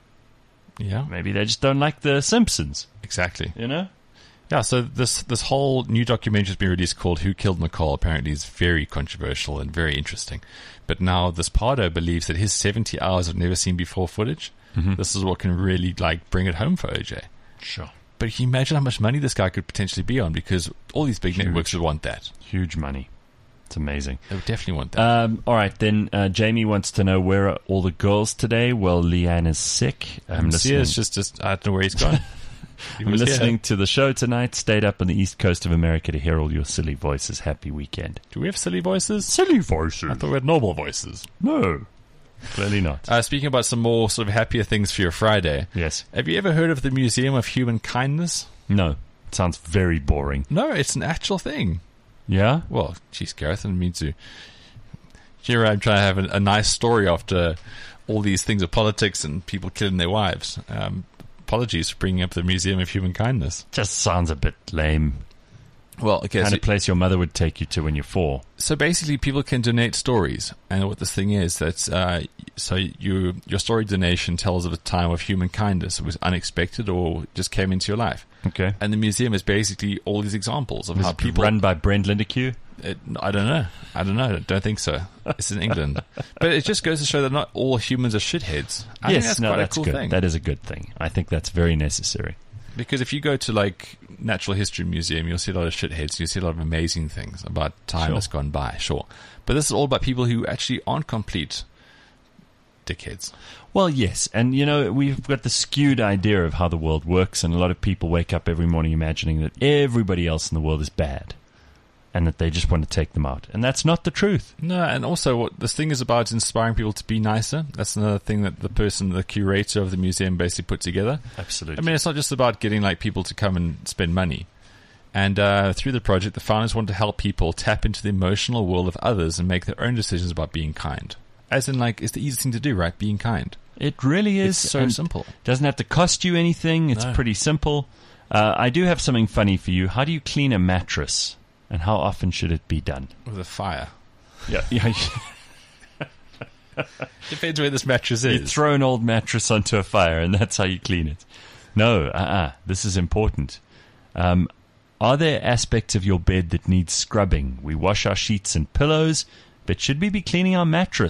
[SPEAKER 5] yeah,
[SPEAKER 2] Maybe they just don't like The Simpsons,
[SPEAKER 5] exactly.
[SPEAKER 2] you know?
[SPEAKER 5] Yeah, so this whole new documentary has been released called Who Killed Nicole. Apparently is very controversial and very interesting. But now this Pardo believes that his 70 hours of never seen before footage, this is what can really, like, bring it home for OJ.
[SPEAKER 2] Sure.
[SPEAKER 5] But can you imagine how much money this guy could potentially be on? Because all these big
[SPEAKER 2] Huge.
[SPEAKER 5] networks would want that.
[SPEAKER 2] Huge money. It's amazing.
[SPEAKER 5] They would definitely want that.
[SPEAKER 2] All right, then Jamie wants to know, where are all the girls today? Well, Leanne is sick. I'm
[SPEAKER 5] See,
[SPEAKER 2] listening,
[SPEAKER 5] it's just I don't know where he's gone. He
[SPEAKER 2] I'm
[SPEAKER 5] was
[SPEAKER 2] listening
[SPEAKER 5] here.
[SPEAKER 2] to the show tonight. Stayed up on the east coast of America to hear all your silly voices. Happy weekend.
[SPEAKER 5] Do we have silly voices?
[SPEAKER 2] Silly voices?
[SPEAKER 5] I thought we had normal voices.
[SPEAKER 2] No, clearly not.
[SPEAKER 5] Speaking about some more sort of happier things for your Friday,
[SPEAKER 2] Yes.
[SPEAKER 5] have you ever heard of the Museum of Human Kindness?
[SPEAKER 2] No. It sounds very boring.
[SPEAKER 5] No, it's an actual thing.
[SPEAKER 2] Yeah?
[SPEAKER 5] Well, geez, Gareth, I didn't mean to. Here I'm trying to have a nice story after all these things of politics and people killing their wives. Apologies for bringing up the Museum of Human Kindness.
[SPEAKER 2] Just sounds a bit lame.
[SPEAKER 5] Well, okay,
[SPEAKER 2] Kind
[SPEAKER 5] so,
[SPEAKER 2] of place your mother would take you to when you're 4.
[SPEAKER 5] so basically people can donate stories. And what this thing is, that's your story donation tells of a time of human kindness. It was unexpected or just came into your life.
[SPEAKER 2] Okay.
[SPEAKER 5] And the museum is basically all these examples of how people...
[SPEAKER 2] Run by Brent Lindeque?
[SPEAKER 5] I don't know. I don't think so. It's in England. But it just goes to show that not all humans are shitheads. I think that's quite a cool
[SPEAKER 2] good.
[SPEAKER 5] thing.
[SPEAKER 2] That is a good thing. I think that's very necessary.
[SPEAKER 5] Because if you go to, like, Natural History Museum, you'll see a lot of shitheads. You'll see a lot of amazing things about time
[SPEAKER 2] Sure.
[SPEAKER 5] that's gone by, sure. But this is all about people who actually aren't complete dickheads.
[SPEAKER 2] Well, yes, and you know, we've got the skewed idea of how the world works, and a lot of people wake up every morning imagining that everybody else in the world is bad, and that they just want to take them out. And that's not the truth.
[SPEAKER 5] No, and also what this thing is about is inspiring people to be nicer. That's another thing that the curator of the museum basically put together.
[SPEAKER 2] Absolutely.
[SPEAKER 5] I mean, it's not just about getting, like, people to come and spend money. And through the project, the founders want to help people tap into the emotional world of others and make their own decisions about being kind. As in, like, it's the easiest thing to do, right? Being kind.
[SPEAKER 2] It really is.
[SPEAKER 5] It's so
[SPEAKER 2] and
[SPEAKER 5] simple.
[SPEAKER 2] Doesn't have to cost you anything. It's
[SPEAKER 5] No.
[SPEAKER 2] pretty simple. I do have something funny for you. How do you clean a mattress, and how often should it be done?
[SPEAKER 5] With a fire.
[SPEAKER 2] Yeah.
[SPEAKER 5] Depends where this mattress
[SPEAKER 2] You
[SPEAKER 5] is.
[SPEAKER 2] throw an old mattress onto a fire, and that's how you clean it. No, this is important. Are there aspects of your bed that need scrubbing? We wash our sheets and pillows, but should we be cleaning our mattress?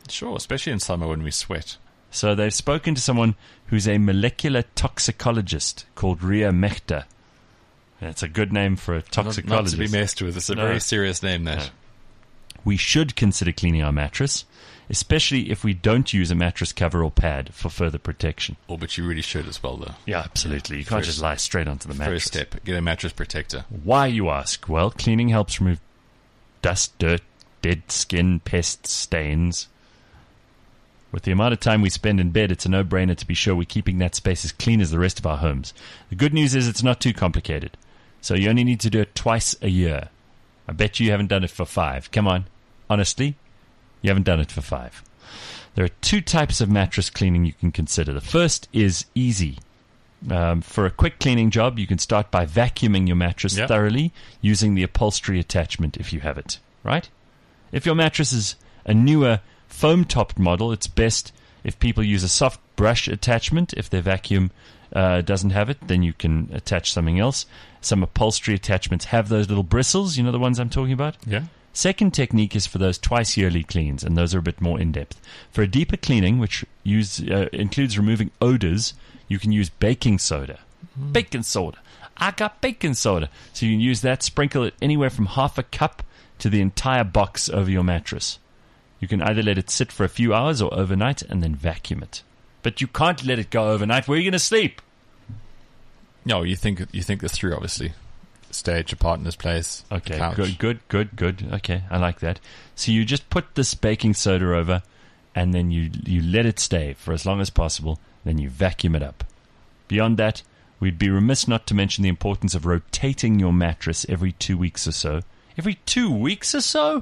[SPEAKER 5] Sure, especially in summer when we sweat.
[SPEAKER 2] So they've spoken to someone who's a molecular toxicologist called Ria Mehta. That's a good name for a toxicologist.
[SPEAKER 5] Not to be messed with. It's a very serious name, that.
[SPEAKER 2] No. We should consider cleaning our mattress, especially if we don't use a mattress cover or pad for further protection.
[SPEAKER 5] Oh, but you really should as well, though.
[SPEAKER 2] Yeah, absolutely. You can't just lie straight onto the mattress.
[SPEAKER 5] First step, get a mattress protector.
[SPEAKER 2] Why, you ask? Well, cleaning helps remove dust, dirt, dead skin, pests, stains. With the amount of time we spend in bed, it's a no-brainer to be sure we're keeping that space as clean as the rest of our homes. The good news is it's not too complicated. So you only need to do it twice a year. I bet you haven't done it for 5. Come on. Honestly, you haven't done it for 5. There are 2 types of mattress cleaning you can consider. The first is easy. For a quick cleaning job, you can start by vacuuming your mattress thoroughly using the upholstery attachment if you have it. Right? If your mattress is a newer foam-topped model, it's best if people use a soft brush attachment. If their vacuum doesn't have it, then you can attach something else. Some upholstery attachments have those little bristles, you know the ones I'm talking about?
[SPEAKER 5] Yeah.
[SPEAKER 2] Second technique is for those twice-yearly cleans, and those are a bit more in-depth. For a deeper cleaning, which includes removing odors, you can use baking soda. Baking soda. I got baking soda. So you can use that, sprinkle it anywhere from half a cup to the entire box over your mattress. You can either let it sit for a few hours or overnight and then vacuum it. But you can't let it go overnight. Where are you going to sleep?
[SPEAKER 5] No, you think this through, obviously. Stay at your partner's place.
[SPEAKER 2] Okay,
[SPEAKER 5] couch.
[SPEAKER 2] good. Okay, I like that. So you just put this baking soda over, and then you let it stay for as long as possible, then you vacuum it up. Beyond that, we'd be remiss not to mention the importance of rotating your mattress every 2 weeks or so. Every 2 weeks or so?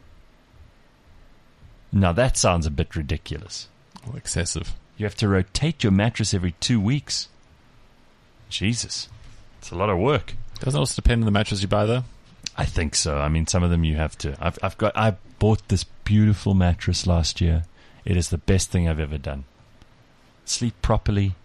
[SPEAKER 2] Now that sounds a bit ridiculous.
[SPEAKER 5] Or excessive.
[SPEAKER 2] You have to rotate your mattress every 2 weeks. Jesus. It's a lot of work.
[SPEAKER 5] Doesn't it also depend on the mattress you buy, though?
[SPEAKER 2] I think so. I mean, some of them you have to. I bought this beautiful mattress last year. It is the best thing I've ever done. Sleep properly.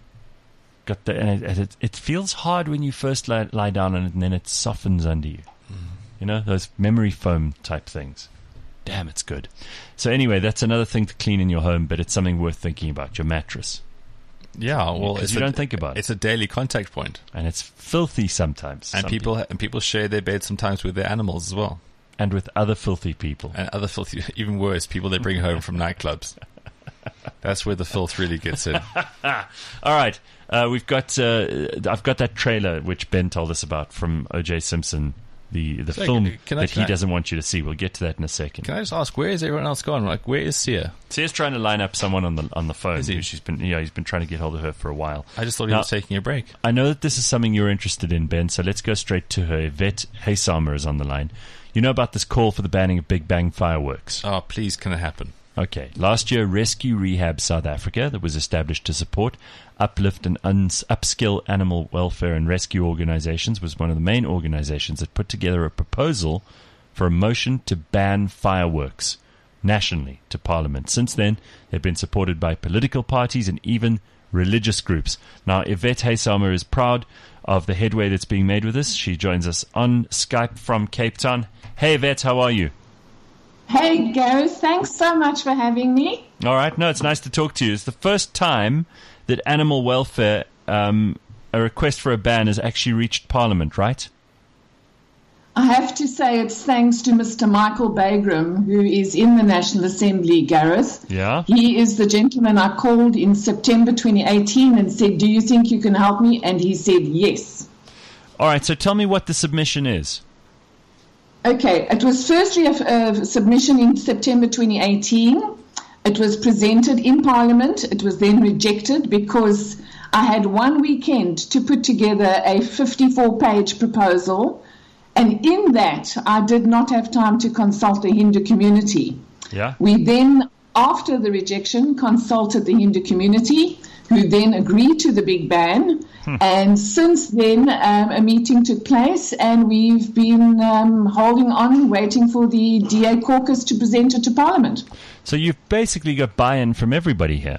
[SPEAKER 2] It feels hard when you first lie down on it, and then it softens under you. You know, those memory foam type things. Damn, it's good. So anyway, that's another thing to clean in your home, but it's something worth thinking about, your mattress.
[SPEAKER 5] Yeah, well,
[SPEAKER 2] you don't think about it.
[SPEAKER 5] It's a daily contact point,
[SPEAKER 2] and it's filthy sometimes.
[SPEAKER 5] And people share their bed sometimes with their animals as well,
[SPEAKER 2] and with other filthy people,
[SPEAKER 5] and other filthy, even worse, people they bring home from nightclubs. That's where the filth really gets in.
[SPEAKER 2] All right, we've got. I've got that trailer which Ben told us about from O.J. Simpson. The film that he doesn't want you to see. We'll get to that in a second.
[SPEAKER 5] Can I just ask, where is everyone else gone? Like, where is Sia?
[SPEAKER 2] Sia's trying to line up someone on the phone.
[SPEAKER 5] Is he?
[SPEAKER 2] He's been trying to get hold of her for a while.
[SPEAKER 5] I just thought he was taking a break.
[SPEAKER 2] I know that this is something you're interested in, Ben, so let's go straight to her. Yvette Haysamer is on the line. You know about this call for the banning of Big Bang fireworks?
[SPEAKER 5] Oh, please, can it happen?
[SPEAKER 2] Okay. Last year, Rescue Rehab South Africa, that was established to support, uplift, and upskill animal welfare and rescue organizations, was one of the main organizations that put together a proposal for a motion to ban fireworks nationally to Parliament. Since then, they've been supported by political parties and even religious groups. Now, Yvette Haysamer is proud of the headway that's being made with this. She joins us on Skype from Cape Town. Hey, Yvette, how are you?
[SPEAKER 7] Hey, Gareth, thanks so much for having me.
[SPEAKER 2] All right. No, it's nice to talk to you. It's the first time that animal welfare, a request for a ban has actually reached Parliament, right?
[SPEAKER 7] I have to say it's thanks to Mr. Michael Bagram, who is in the National Assembly, Gareth.
[SPEAKER 2] Yeah.
[SPEAKER 7] He is the gentleman I called in September 2018 and said, do you think you can help me? And he said yes.
[SPEAKER 2] All right. So tell me what the submission is.
[SPEAKER 7] Okay, it was firstly a submission in September 2018. It was presented in Parliament. It was then rejected because I had one weekend to put together a 54-page proposal, and in that I did not have time to consult the Hindu community.
[SPEAKER 2] Yeah.
[SPEAKER 7] We then, after the rejection, consulted the Hindu community, who then agreed to the big ban. And since then, a meeting took place, and we've been holding on, waiting for the DA caucus to present it to Parliament.
[SPEAKER 2] So you've basically got buy-in from everybody here.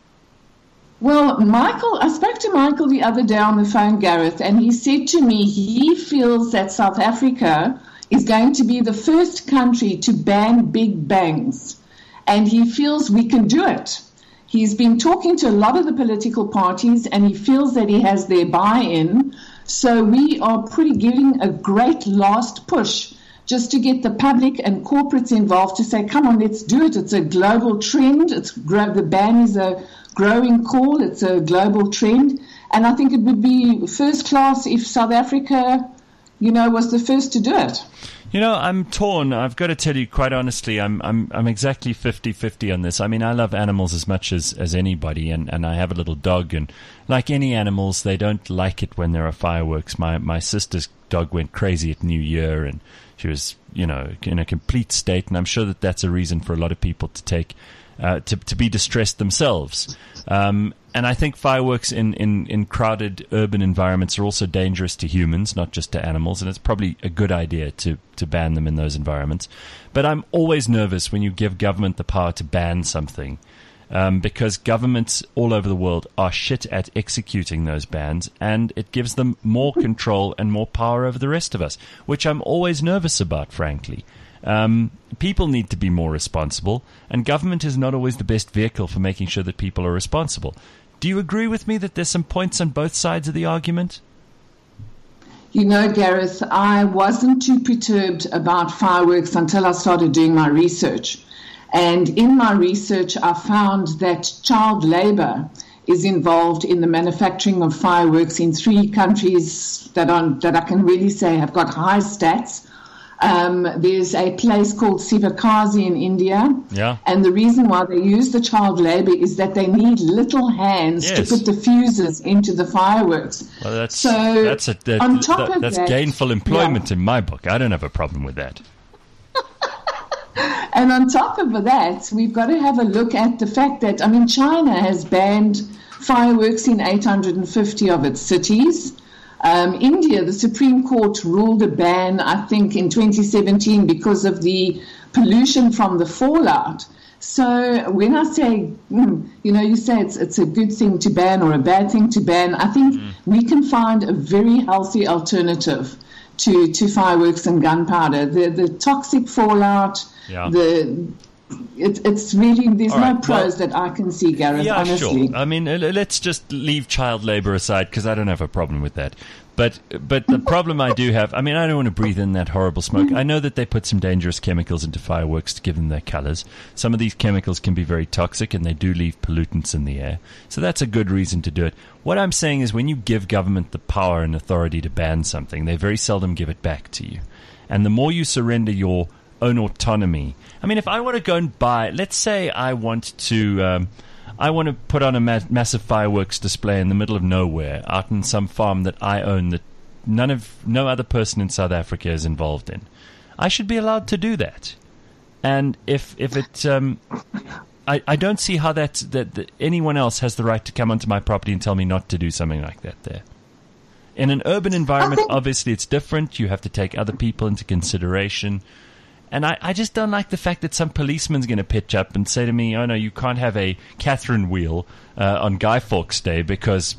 [SPEAKER 7] Well, I spoke to Michael the other day on the phone, Gareth, and he said to me he feels that South Africa is going to be the first country to ban big bangs. and he feels we can do it. He's been talking to a lot of the political parties, and he feels that he has their buy-in. So we are giving a great last push just to get the public and corporates involved to say, come on, let's do it. It's a global trend. The ban is a growing call. It's a global trend. And I think it would be first class if South Africa, was the first to do it.
[SPEAKER 2] I'm torn. I've got to tell you quite honestly, I'm exactly 50-50 on this. I mean, I love animals as much as anybody, and I have a little dog, and like any animals, they don't like it when there are fireworks. My sister's dog went crazy at New Year, and she was, in a complete state, and I'm sure that that's a reason for a lot of people to take to be distressed themselves. And I think fireworks in crowded urban environments are also dangerous to humans, not just to animals, and it's probably a good idea to ban them in those environments. But I'm always nervous when you give government the power to ban something, because governments all over the world are shit at executing those bans, and it gives them more control and more power over the rest of us, which I'm always nervous about, frankly. People need to be more responsible, and government is not always the best vehicle for making sure that people are responsible. Do you agree with me that there's some points on both sides of the argument?
[SPEAKER 7] Gareth, I wasn't too perturbed about fireworks until I started doing my research. And in my research, I found that child labor is involved in the manufacturing of fireworks in 3 countries that I can really say have got high stats. There's a place called Sivakasi in India. Yeah. And the reason why they use the child labor is that they need little hands to put the fuses into the fireworks.
[SPEAKER 2] Well, that's gainful employment in my book. I don't have a problem with that.
[SPEAKER 7] And on top of that, we've got to have a look at the fact that, China has banned fireworks in 850 of its cities. India, the Supreme Court ruled a ban, I think, in 2017 because of the pollution from the fallout. So when I say, you say it's a good thing to ban or a bad thing to ban, I think we can find a very healthy alternative to fireworks and gunpowder. The toxic fallout, it's really, there's no pros that I can see, Gareth, honestly.
[SPEAKER 2] Sure. Let's just leave child labor aside because I don't have a problem with that. But the problem I do have, I don't want to breathe in that horrible smoke. I know that they put some dangerous chemicals into fireworks to give them their colors. Some of these chemicals can be very toxic and they do leave pollutants in the air. So that's a good reason to do it. What I'm saying is when you give government the power and authority to ban something, they very seldom give it back to you. And the more you surrender your own autonomy. If I want to go and buy, let's say I want to put on a massive fireworks display in the middle of nowhere, out in some farm that I own that no other person in South Africa is involved in. I should be allowed to do that. And if it, I don't see how that anyone else has the right to come onto my property and tell me not to do something like that there. In an urban environment, obviously it's different. You have to take other people into consideration. And I just don't like the fact that some policeman's going to pitch up and say to me, oh, no, you can't have a Catherine wheel on Guy Fawkes Day because,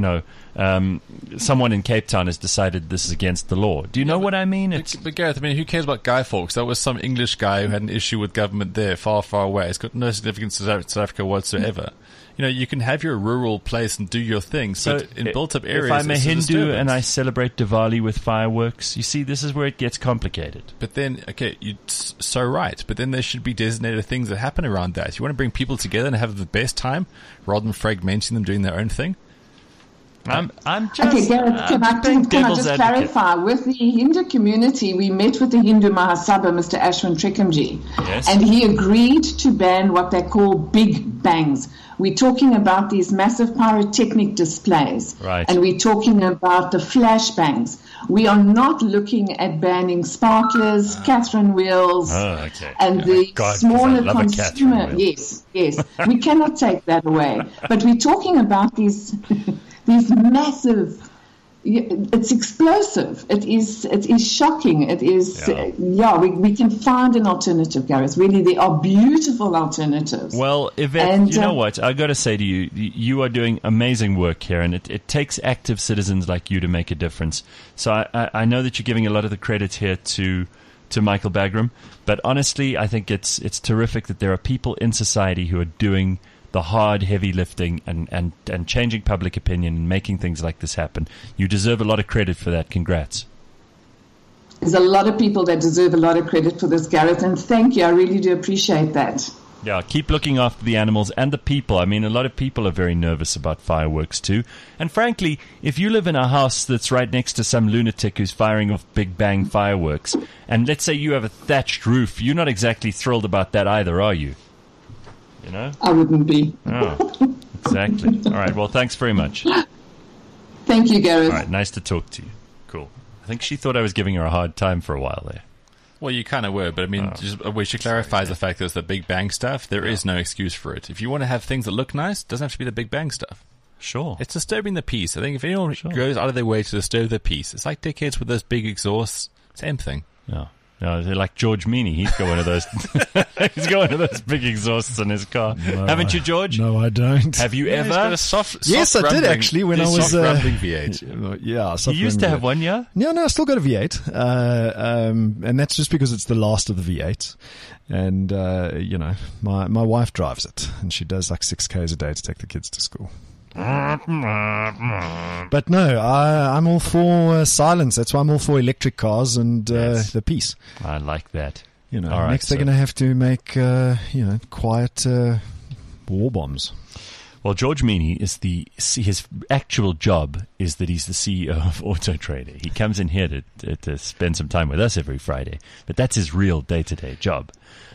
[SPEAKER 2] someone in Cape Town has decided this is against the law. Do you know what I mean?
[SPEAKER 5] But Gareth, who cares about Guy Fawkes? That was some English guy who had an issue with government there, far, far away. It's got no significance to South Africa whatsoever. You can have your rural place and do your thing. So in built-up areas,
[SPEAKER 2] if I'm a Hindu and I celebrate Diwali with fireworks, you see, this is where it gets complicated.
[SPEAKER 5] But then, you're so right. But then there should be designated things that happen around that. You want to bring people together and have the best time, rather than fragmenting them doing their own thing.
[SPEAKER 2] I'm just
[SPEAKER 7] okay, Gareth, can I just clarify? With the Hindu community, we met with the Hindu Mahasabha, Mr. Ashwin Trikhamji, and he agreed to ban what they call big bangs. We're talking about these massive pyrotechnic displays, and we're talking about the flashbangs. We are not looking at banning sparklers, Catherine wheels, and the smaller consumer. Yes, we cannot take that away. But we're talking about these massive. It's explosive. It is shocking. It is. We can find an alternative, Gareth. Really, there are beautiful alternatives.
[SPEAKER 2] Well, Yvette, you know what? I got to say to you, you are doing amazing work here, and it takes active citizens like you to make a difference. So I know that you're giving a lot of the credit here to to Michael Bagram. But honestly, I think it's terrific that there are people in society who are doing the hard, heavy lifting and changing public opinion and making things like this happen. You deserve a lot of credit for that. Congrats.
[SPEAKER 7] There's a lot of people that deserve a lot of credit for this, Gareth, and thank you. I really do appreciate that.
[SPEAKER 2] Yeah, keep looking after the animals and the people. I mean, a lot of people are very nervous about fireworks too. And frankly, if you live in a house that's right next to some lunatic who's firing off Big Bang fireworks, and let's say you have a thatched roof, you're not exactly thrilled about that either, are you? You know?
[SPEAKER 7] I wouldn't be.
[SPEAKER 2] Oh, exactly. All right, well, thanks very much.
[SPEAKER 7] Thank you, Gareth.
[SPEAKER 2] All right, nice to talk to you. Cool. I think she thought I was giving her a hard time for a while there.
[SPEAKER 5] Well, you kind of were, but I mean, we should clarify the fact that it's the Big Bang stuff. There is no excuse for it. If you want to have things that look nice, it doesn't have to be the Big Bang stuff.
[SPEAKER 2] Sure.
[SPEAKER 5] It's disturbing the peace. I think if anyone goes out of their way to disturb the peace, it's like dickheads with those big exhausts. Same thing.
[SPEAKER 2] Yeah. No, they're like George Meany. He's got one of those. He's got one of those big exhausts in his car.
[SPEAKER 8] No,
[SPEAKER 2] Haven't you, George?
[SPEAKER 8] No, I don't.
[SPEAKER 2] Have you
[SPEAKER 5] He's got
[SPEAKER 2] ever?
[SPEAKER 5] a soft
[SPEAKER 8] Yes, I did
[SPEAKER 5] rumbling-
[SPEAKER 8] actually when I was
[SPEAKER 5] soft rumbling V8.
[SPEAKER 8] Yeah,
[SPEAKER 2] You used to have one, yeah?
[SPEAKER 8] No, I still got a V8, and that's just because it's the last of the V8, and my wife drives it, and she does like 6Ks a day to take the kids to school. But no, I'm all for silence. That's why I'm all for electric cars and
[SPEAKER 2] Yes.
[SPEAKER 8] the peace.
[SPEAKER 2] I like that.
[SPEAKER 8] You know,
[SPEAKER 2] All right,
[SPEAKER 8] next they're
[SPEAKER 2] so-
[SPEAKER 8] going to have to make quiet war bombs.
[SPEAKER 2] Well, George Meany is his actual job is that he's the CEO of Auto Trader. He comes in here to spend some time with us every Friday, but that's his real day-to-day job.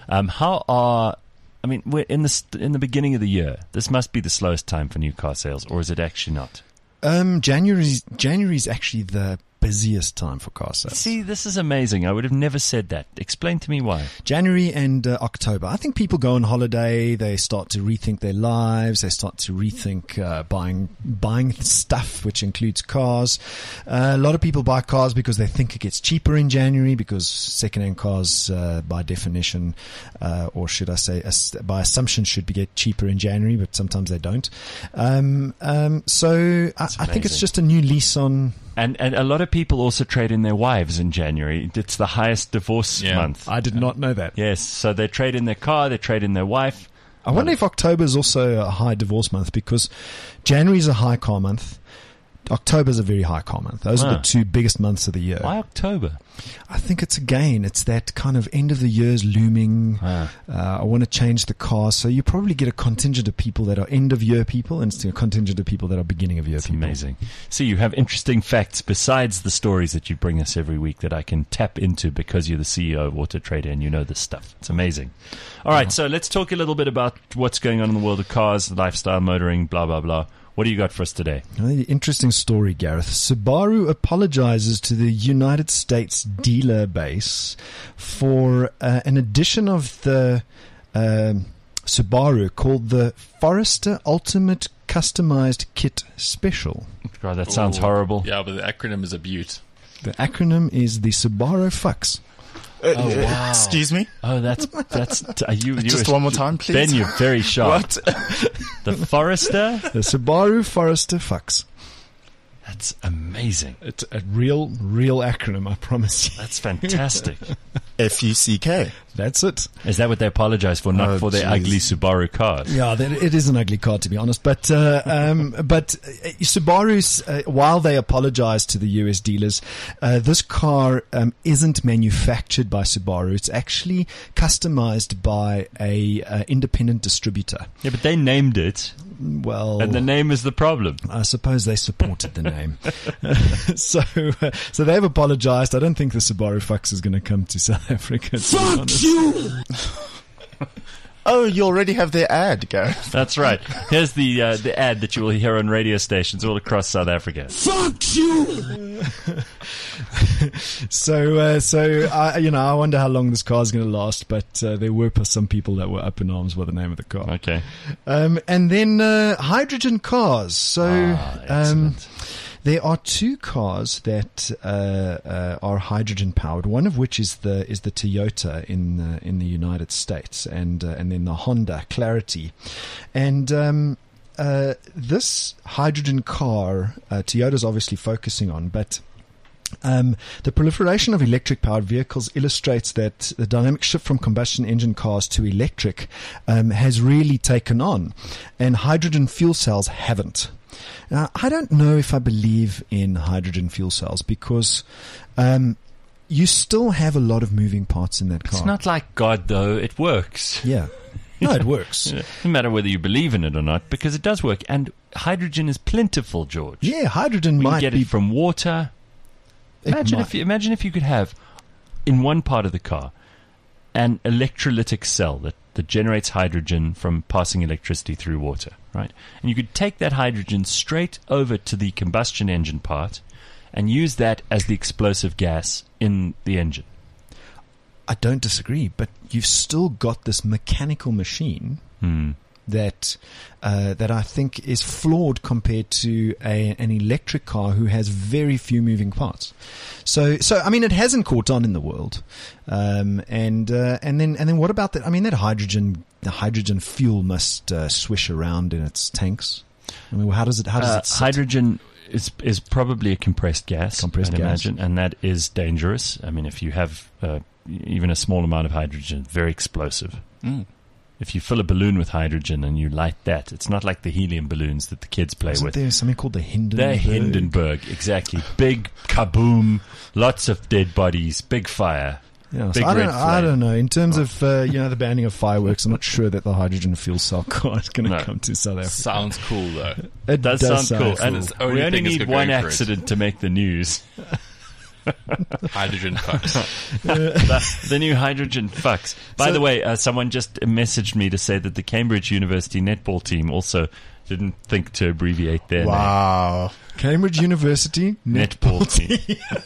[SPEAKER 2] We're in the beginning of the year. This must be the slowest time for new car sales, or is it actually not?
[SPEAKER 8] January's actually the busiest time for car sales.
[SPEAKER 2] See, this is amazing. I would have never said that. Explain to me why.
[SPEAKER 8] January and October. I think people go on holiday. They start to rethink their lives. They start to rethink buying stuff, which includes cars. A lot of people buy cars because they think it gets cheaper in January, because second-hand cars, by definition, or should I say, by assumption, should get cheaper in January, but sometimes they don't. So I think it's just a new lease on.
[SPEAKER 2] And a lot of people also trade in their wives in January. It's the highest divorce month.
[SPEAKER 8] I did not know that.
[SPEAKER 2] Yes, so they trade in their car, they trade in their wife.
[SPEAKER 8] I wonder if October is also a high divorce month, because January is a high car month. October is a very high car month. Those are the two biggest months of the year.
[SPEAKER 2] Why October?
[SPEAKER 8] I think it's that kind of end of the year's looming. I want to change the car. So you probably get a contingent of people that are end of year people and a contingent of people that are beginning of year people.
[SPEAKER 2] Amazing. See, you have interesting facts besides the stories that you bring us every week that I can tap into because you're the CEO of Auto Trader and you know this stuff. It's amazing. All right, so let's talk a little bit about what's going on in the world of cars, lifestyle, motoring, blah, blah, blah. What do you got for us today?
[SPEAKER 8] Interesting story, Gareth. Subaru apologizes to the United States dealer base for an edition of the Subaru called the Forester Ultimate Customized Kit Special.
[SPEAKER 2] God, that sounds horrible.
[SPEAKER 5] Yeah, but the acronym is a beaut.
[SPEAKER 8] The acronym is the Subaru Fucks.
[SPEAKER 2] Wow.
[SPEAKER 4] Excuse me?
[SPEAKER 2] Oh, that's you.
[SPEAKER 4] Just one more time, please.
[SPEAKER 2] Ben, you're very sharp.
[SPEAKER 4] What?
[SPEAKER 2] The Forester?
[SPEAKER 8] The Subaru Forester Fucks.
[SPEAKER 2] That's amazing.
[SPEAKER 8] It's a real acronym, I promise you.
[SPEAKER 2] That's fantastic.
[SPEAKER 4] FUCK.
[SPEAKER 8] That's it.
[SPEAKER 2] Is that what they apologize for? Not for their ugly Subaru cars?
[SPEAKER 8] Yeah, it is an ugly car, to be honest. But Subaru's, while they apologize to the US dealers, this car isn't manufactured by Subaru. It's actually customized by a independent distributor.
[SPEAKER 2] Yeah, but they named it.
[SPEAKER 8] Well,
[SPEAKER 2] And the name is the problem.
[SPEAKER 8] I suppose they supported the name. So they've apologized. I don't think the Subaru Fox is going to come to South Africa. Fuck you!
[SPEAKER 4] Oh, you already have their ad, Gareth.
[SPEAKER 2] That's right. Here's the ad that you will hear on radio stations all across South Africa.
[SPEAKER 8] Fuck you! So I wonder how long this car is going to last, but there were some people that were up in arms by the name of the car.
[SPEAKER 2] Okay.
[SPEAKER 8] And then hydrogen cars. So
[SPEAKER 2] Excellent.
[SPEAKER 8] there are two cars that are hydrogen powered. One of which is the Toyota in the United States, and then the Honda Clarity, and this hydrogen car Toyota's obviously focusing on, but The proliferation of electric-powered vehicles illustrates that the dynamic shift from combustion engine cars to electric has really taken on, and hydrogen fuel cells haven't. Now, I don't know if I believe in hydrogen fuel cells because you still have a lot of moving parts in that car.
[SPEAKER 2] It's not like God, though. It works.
[SPEAKER 8] Yeah. No, it works.
[SPEAKER 2] It doesn't matter whether you believe in it or not, because it does work. And hydrogen is plentiful, George.
[SPEAKER 8] Yeah, hydrogen
[SPEAKER 2] We
[SPEAKER 8] might
[SPEAKER 2] get
[SPEAKER 8] be...
[SPEAKER 2] it from water. Imagine if you could have, in one part of the car, an electrolytic cell that generates hydrogen from passing electricity through water, right? And you could take that hydrogen straight over to the combustion engine part and use that as the explosive gas in the engine.
[SPEAKER 8] I don't disagree, but you've still got this mechanical machine that I think is flawed compared to an electric car who has very few moving parts. So I mean, it hasn't caught on in the world. And then what about that? I mean, the hydrogen fuel must swish around in its tanks. I mean, how does it sit?
[SPEAKER 2] Hydrogen is probably a compressed gas, I'd imagine, and that is dangerous. I mean, if you have even a small amount of hydrogen, very explosive. If you fill a balloon with hydrogen and you light that, it's not like the helium balloons that the kids play with.
[SPEAKER 8] Isn't there something called the Hindenburg?
[SPEAKER 2] The Hindenburg, exactly. Big kaboom, lots of dead bodies, big fire.
[SPEAKER 8] Yeah,
[SPEAKER 2] big
[SPEAKER 8] so I don't know. In terms of the banning of fireworks, I'm not sure that the hydrogen fuel cell car is going to come to South Africa.
[SPEAKER 5] Sounds cool, though.
[SPEAKER 8] It
[SPEAKER 2] does sound cool. And
[SPEAKER 5] It's the only
[SPEAKER 2] we only
[SPEAKER 5] thing that's
[SPEAKER 2] need
[SPEAKER 5] going
[SPEAKER 2] one
[SPEAKER 5] for it.
[SPEAKER 2] accident to make the news.
[SPEAKER 5] Hydrogen fucks.
[SPEAKER 2] The new hydrogen fucks. By the way, someone just messaged me to say that the Cambridge University netball team also didn't think to abbreviate their name.
[SPEAKER 4] Wow.
[SPEAKER 8] Cambridge University
[SPEAKER 2] Netball team.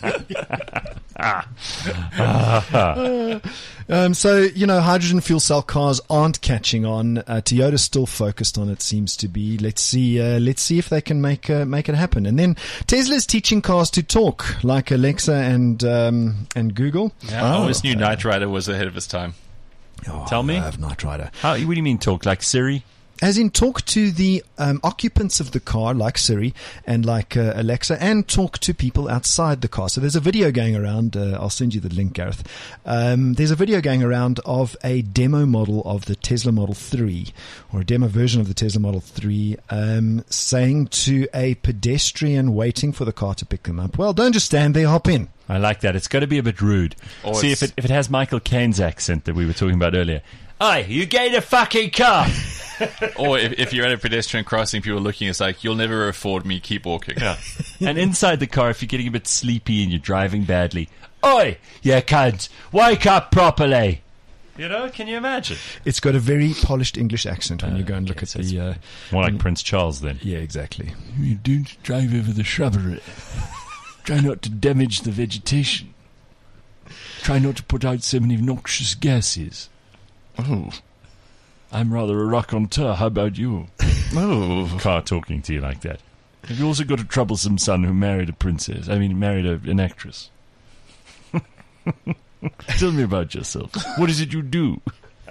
[SPEAKER 8] So, hydrogen fuel cell cars aren't catching on. Toyota's still focused on it, seems to be. Let's see if they can make it happen. And then Tesla's teaching cars to talk, like Alexa and Google.
[SPEAKER 5] Yeah, I always knew Knight Rider was ahead of his time.
[SPEAKER 2] Tell me.
[SPEAKER 8] I have Knight Rider.
[SPEAKER 2] What do you mean talk? Like Siri?
[SPEAKER 8] As in talk to the occupants of the car, like Siri and like Alexa, and talk to people outside the car. So there's a video going around. I'll send you the link, Gareth. There's a video going around of a demo model of the Tesla Model 3, or a demo version of the Tesla Model 3, saying to a pedestrian waiting for the car to pick them up, well, don't just stand there, hop in.
[SPEAKER 2] I like that. It's got to be a bit rude. See, if it has Michael Caine's accent that we were talking about earlier. Oi, you get a fucking car!
[SPEAKER 5] Or if you're at a pedestrian crossing, people are looking, it's like, you'll never afford me, keep walking.
[SPEAKER 2] Yeah. And inside the car, if you're getting a bit sleepy and you're driving badly, oi, you cunt, wake up properly! Can you imagine?
[SPEAKER 8] It's got a very polished English accent when you go and look at the...
[SPEAKER 2] more like Prince Charles, then.
[SPEAKER 8] Yeah, exactly.
[SPEAKER 2] You don't drive over the shrubbery. Try not to damage the vegetation. Try not to put out so many noxious gases.
[SPEAKER 4] Oh.
[SPEAKER 2] I'm rather a raconteur. How about you?
[SPEAKER 4] Oh.
[SPEAKER 2] Car talking to you like that. Have you also got a troublesome son who married a princess? I mean, married an actress. Tell me about yourself. What is it you do?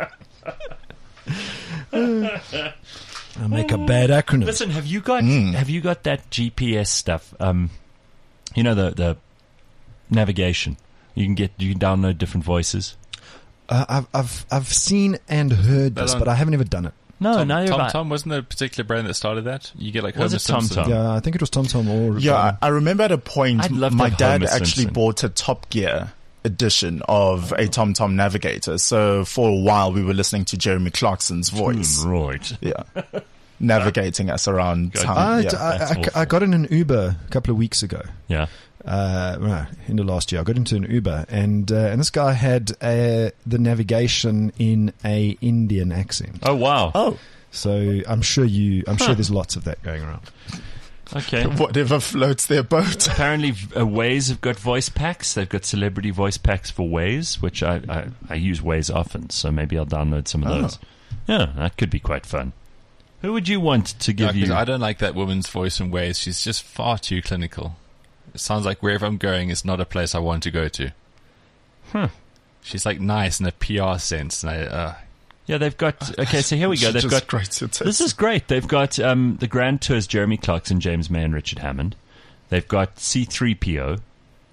[SPEAKER 8] I make a bad acronym.
[SPEAKER 2] Listen, have you got that GPS stuff? The navigation. You can download different voices.
[SPEAKER 8] I've seen and heard this, but I haven't ever done it.
[SPEAKER 2] No, now you're about...
[SPEAKER 5] TomTom wasn't there a particular brand that started that? You get like
[SPEAKER 2] Was
[SPEAKER 5] Homer
[SPEAKER 2] it
[SPEAKER 5] Simpson.
[SPEAKER 2] TomTom?
[SPEAKER 8] Yeah, I think it was TomTom or...
[SPEAKER 4] Yeah, I remember at a point,
[SPEAKER 2] I'd love to
[SPEAKER 4] my
[SPEAKER 2] have
[SPEAKER 4] dad
[SPEAKER 2] Homer
[SPEAKER 4] actually
[SPEAKER 2] Simpson.
[SPEAKER 4] bought a Top Gear edition of a TomTom Navigator. So for a while, we were listening to Jeremy Clarkson's voice.
[SPEAKER 2] Right.
[SPEAKER 4] Yeah. Navigating us around town.
[SPEAKER 8] I got in an Uber a couple of weeks ago.
[SPEAKER 2] Yeah.
[SPEAKER 8] In the last year, I got into an Uber, and this guy had the navigation in a Indian accent.
[SPEAKER 2] Oh, wow.
[SPEAKER 4] Oh.
[SPEAKER 8] So I'm sure there's lots of that going around.
[SPEAKER 2] Okay.
[SPEAKER 4] Whatever floats their boat.
[SPEAKER 2] Apparently, Waze have got voice packs. They've got celebrity voice packs for Waze, which I use Waze often, so maybe I'll download some of those. Yeah, that could be quite fun. Who would you want to give you...
[SPEAKER 5] I don't like that woman's voice in Waze. She's just far too clinical. It sounds like wherever I'm going is not a place I want to go to. She's like nice in a PR sense. And
[SPEAKER 2] Yeah, they've got... Okay, so here we go. They've got... This is great. They've got the Grand Tour's Jeremy Clarkson, James May, and Richard Hammond. They've got C-3PO,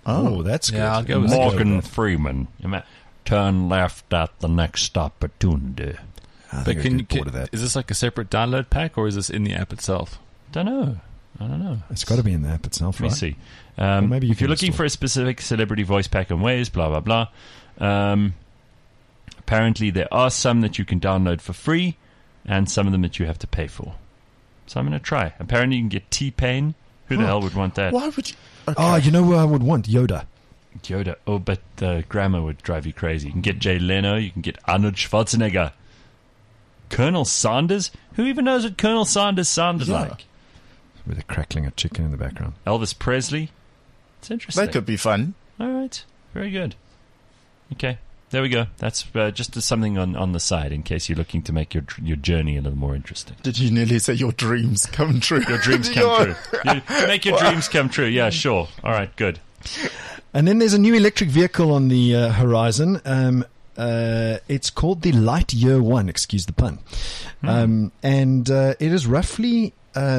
[SPEAKER 8] Oh, that's good.
[SPEAKER 5] Yeah, I'll go with
[SPEAKER 2] Morgan Freeman. Turn left at the next opportunity.
[SPEAKER 8] I
[SPEAKER 5] But
[SPEAKER 8] think I'd get bored of that.
[SPEAKER 5] is this like a separate download pack, or is this in the app itself?
[SPEAKER 2] I don't know.
[SPEAKER 8] It's got to be in the app itself,
[SPEAKER 2] Let me
[SPEAKER 8] right?
[SPEAKER 2] see.
[SPEAKER 8] maybe you
[SPEAKER 2] if you're
[SPEAKER 8] can
[SPEAKER 2] looking
[SPEAKER 8] install
[SPEAKER 2] for a specific celebrity voice pack and ways, blah, blah, blah. Apparently, there are some that you can download for free and some of them that you have to pay for. So I'm going to try. Apparently, you can get T-Pain. Who the hell would want that?
[SPEAKER 4] Why would you? Okay.
[SPEAKER 8] Oh, you know who I would want? Yoda.
[SPEAKER 2] Yoda. Oh, but the grammar would drive you crazy. You can get Jay Leno. You can get Arnold Schwarzenegger. Colonel Sanders? Who even knows what Colonel Sanders sounded like?
[SPEAKER 8] With a crackling of chicken in the background.
[SPEAKER 2] Elvis Presley? It's interesting.
[SPEAKER 4] That could be fun.
[SPEAKER 2] All right. Very good. Okay. There we go. That's just something on the side in case you're looking to make your journey a little more interesting.
[SPEAKER 4] Did you nearly say your dreams come true?
[SPEAKER 2] Your dreams come true. You make your dreams come true. Yeah, sure. All right, good.
[SPEAKER 8] And then there's a new electric vehicle on the horizon. It's called the Lightyear One, excuse the pun. And it is roughly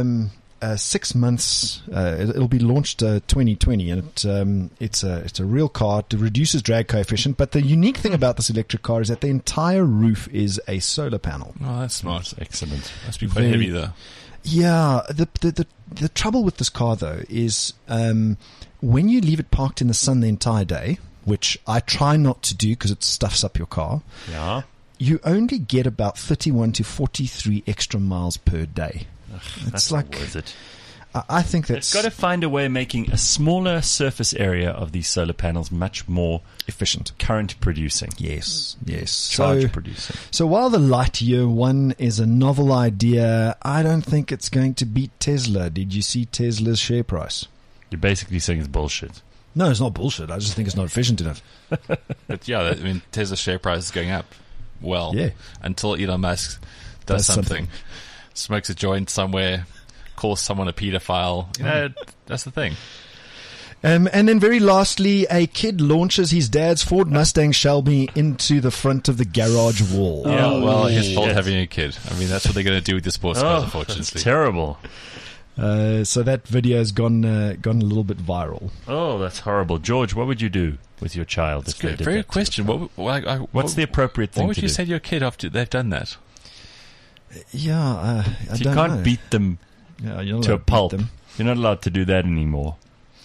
[SPEAKER 8] 6 months. It'll be launched 2020, and it's a real car. It reduces drag coefficient, but the unique thing about this electric car is that the entire roof is a solar panel.
[SPEAKER 5] Oh, that's smart.
[SPEAKER 2] Excellent.
[SPEAKER 5] Must be quite heavy, though.
[SPEAKER 8] Yeah, the trouble with this car though is when you leave it parked in the sun the entire day, which I try not to do because it stuffs up your car.
[SPEAKER 2] Yeah.
[SPEAKER 8] You only get about 31 to 43 extra miles per day.
[SPEAKER 2] That's
[SPEAKER 8] like
[SPEAKER 2] not worth it.
[SPEAKER 8] I think that's
[SPEAKER 2] It's got to find a way of making a smaller surface area of these solar panels much more
[SPEAKER 8] efficient.
[SPEAKER 2] current producing.
[SPEAKER 8] Yes.
[SPEAKER 2] Charge producing.
[SPEAKER 8] So while the Lightyear One is a novel idea, I don't think it's going to beat Tesla. Did you see Tesla's share price?
[SPEAKER 2] You're basically saying it's bullshit.
[SPEAKER 8] No, it's not bullshit. I just think it's not efficient enough.
[SPEAKER 5] But yeah, I mean, Tesla's share price is going up. Well,
[SPEAKER 8] Yeah.
[SPEAKER 5] until Elon Musk does something. Smokes a joint somewhere, calls someone a pedophile. You know, that's the thing.
[SPEAKER 8] And then very lastly, a kid launches his dad's Ford Mustang Shelby into the front of the garage wall.
[SPEAKER 5] Yeah, well, his fault
[SPEAKER 2] shit.
[SPEAKER 5] having a kid. I mean, that's what they're going to do with the sports cars, unfortunately.
[SPEAKER 2] That's terrible.
[SPEAKER 8] So that video has gone a little bit viral.
[SPEAKER 2] Oh, that's horrible. George, what would you do with your child if they did
[SPEAKER 5] Very
[SPEAKER 2] that
[SPEAKER 5] good question.
[SPEAKER 2] What's the appropriate thing
[SPEAKER 5] What would
[SPEAKER 2] to
[SPEAKER 5] you
[SPEAKER 2] do?
[SPEAKER 5] say to your kid after they've done that?
[SPEAKER 8] Yeah, I
[SPEAKER 2] You
[SPEAKER 8] don't
[SPEAKER 2] can't
[SPEAKER 8] know.
[SPEAKER 2] beat them
[SPEAKER 8] Yeah, you're not
[SPEAKER 2] to a
[SPEAKER 8] allowed beat
[SPEAKER 2] pulp.
[SPEAKER 8] them.
[SPEAKER 2] You're not allowed to do that anymore.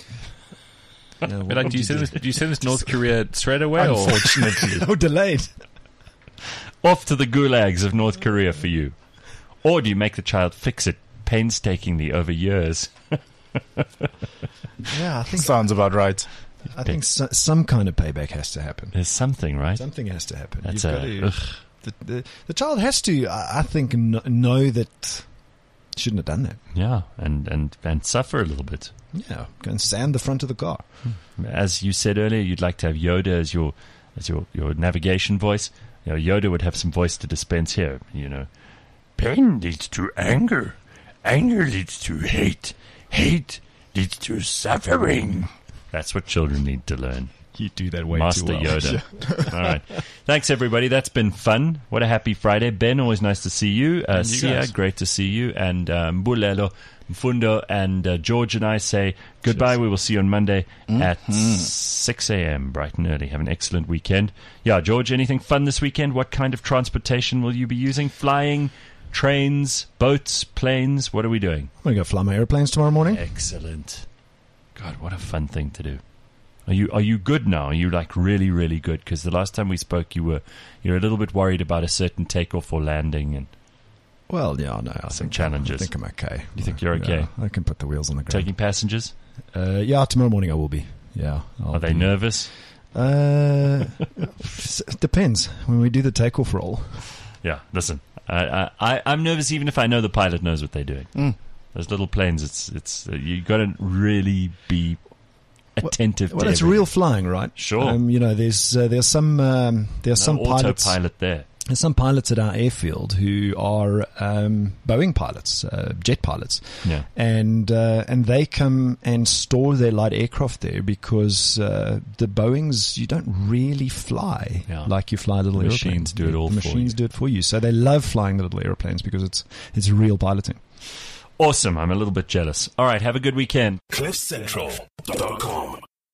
[SPEAKER 8] Yeah,
[SPEAKER 5] But like, do you send this to North Korea straight away, or
[SPEAKER 2] Unfortunately.
[SPEAKER 8] Oh, delayed.
[SPEAKER 2] Off to the gulags of North Korea for you. Or do you make the child fix it painstakingly over years?
[SPEAKER 8] Yeah, I think
[SPEAKER 4] Sounds about right.
[SPEAKER 8] some kind of payback has to happen.
[SPEAKER 2] There's something, right?
[SPEAKER 8] Something has to happen.
[SPEAKER 2] That's
[SPEAKER 8] You've got to- the child has to, I think, know that shouldn't have done that.
[SPEAKER 2] Yeah, and suffer a little bit.
[SPEAKER 8] Yeah, go and sand the front of the car.
[SPEAKER 2] As you said earlier, you'd like to have Yoda as your navigation voice. You know, Yoda would have some voice to dispense here. You know, pain leads to anger. Anger leads to hate. Hate leads to suffering. That's what children need to learn.
[SPEAKER 8] You do that way
[SPEAKER 2] Master
[SPEAKER 8] too well.
[SPEAKER 2] Yoda. All right. Thanks, everybody. That's been fun. What a happy Friday. Ben, always nice to see you. Sia,
[SPEAKER 5] guys.
[SPEAKER 2] great to see you. And Mbulelo, Mfundo, and George and I say goodbye. We will see you on Monday at 6 a.m. bright and early. Have an excellent weekend. Yeah, George, anything fun this weekend? What kind of transportation will you be using? Flying, trains, boats, planes? What are we doing?
[SPEAKER 8] I'm going to go fly my airplanes tomorrow morning.
[SPEAKER 2] Excellent. God, what a fun thing to do. Are you good now? Are you like really, really good? Because the last time we spoke, you're a little bit worried about a certain takeoff or landing, and
[SPEAKER 8] Well, yeah, no, I
[SPEAKER 2] Some
[SPEAKER 8] think
[SPEAKER 2] challenges.
[SPEAKER 8] I think I'm okay.
[SPEAKER 2] You think you're okay?
[SPEAKER 8] Yeah, I can put the wheels on the ground.
[SPEAKER 2] taking passengers.
[SPEAKER 8] Yeah, tomorrow morning I will be. Yeah.
[SPEAKER 2] Are they nervous?
[SPEAKER 8] It depends when we do the takeoff roll.
[SPEAKER 2] Yeah. Listen, I'm nervous even if I know the pilot knows what they're doing. Those little planes, it's you got to really be attentive.
[SPEAKER 8] Well,
[SPEAKER 2] to
[SPEAKER 8] it's
[SPEAKER 2] everything.
[SPEAKER 8] real flying, right?
[SPEAKER 2] Sure.
[SPEAKER 8] There's some pilots.
[SPEAKER 2] Autopilot there.
[SPEAKER 8] There's some pilots at our airfield who are Boeing pilots, jet pilots,
[SPEAKER 2] Yeah.
[SPEAKER 8] and they come and store their light aircraft there because the Boeings you don't really fly like you fly little
[SPEAKER 2] The
[SPEAKER 8] airplanes.
[SPEAKER 2] machines do it all
[SPEAKER 8] The
[SPEAKER 2] for
[SPEAKER 8] machines
[SPEAKER 2] you.
[SPEAKER 8] do it for you. So they love flying the little airplanes because it's real piloting.
[SPEAKER 2] Awesome. I'm a little bit jealous. All right. Have a good weekend.
[SPEAKER 9] CliffCentral.com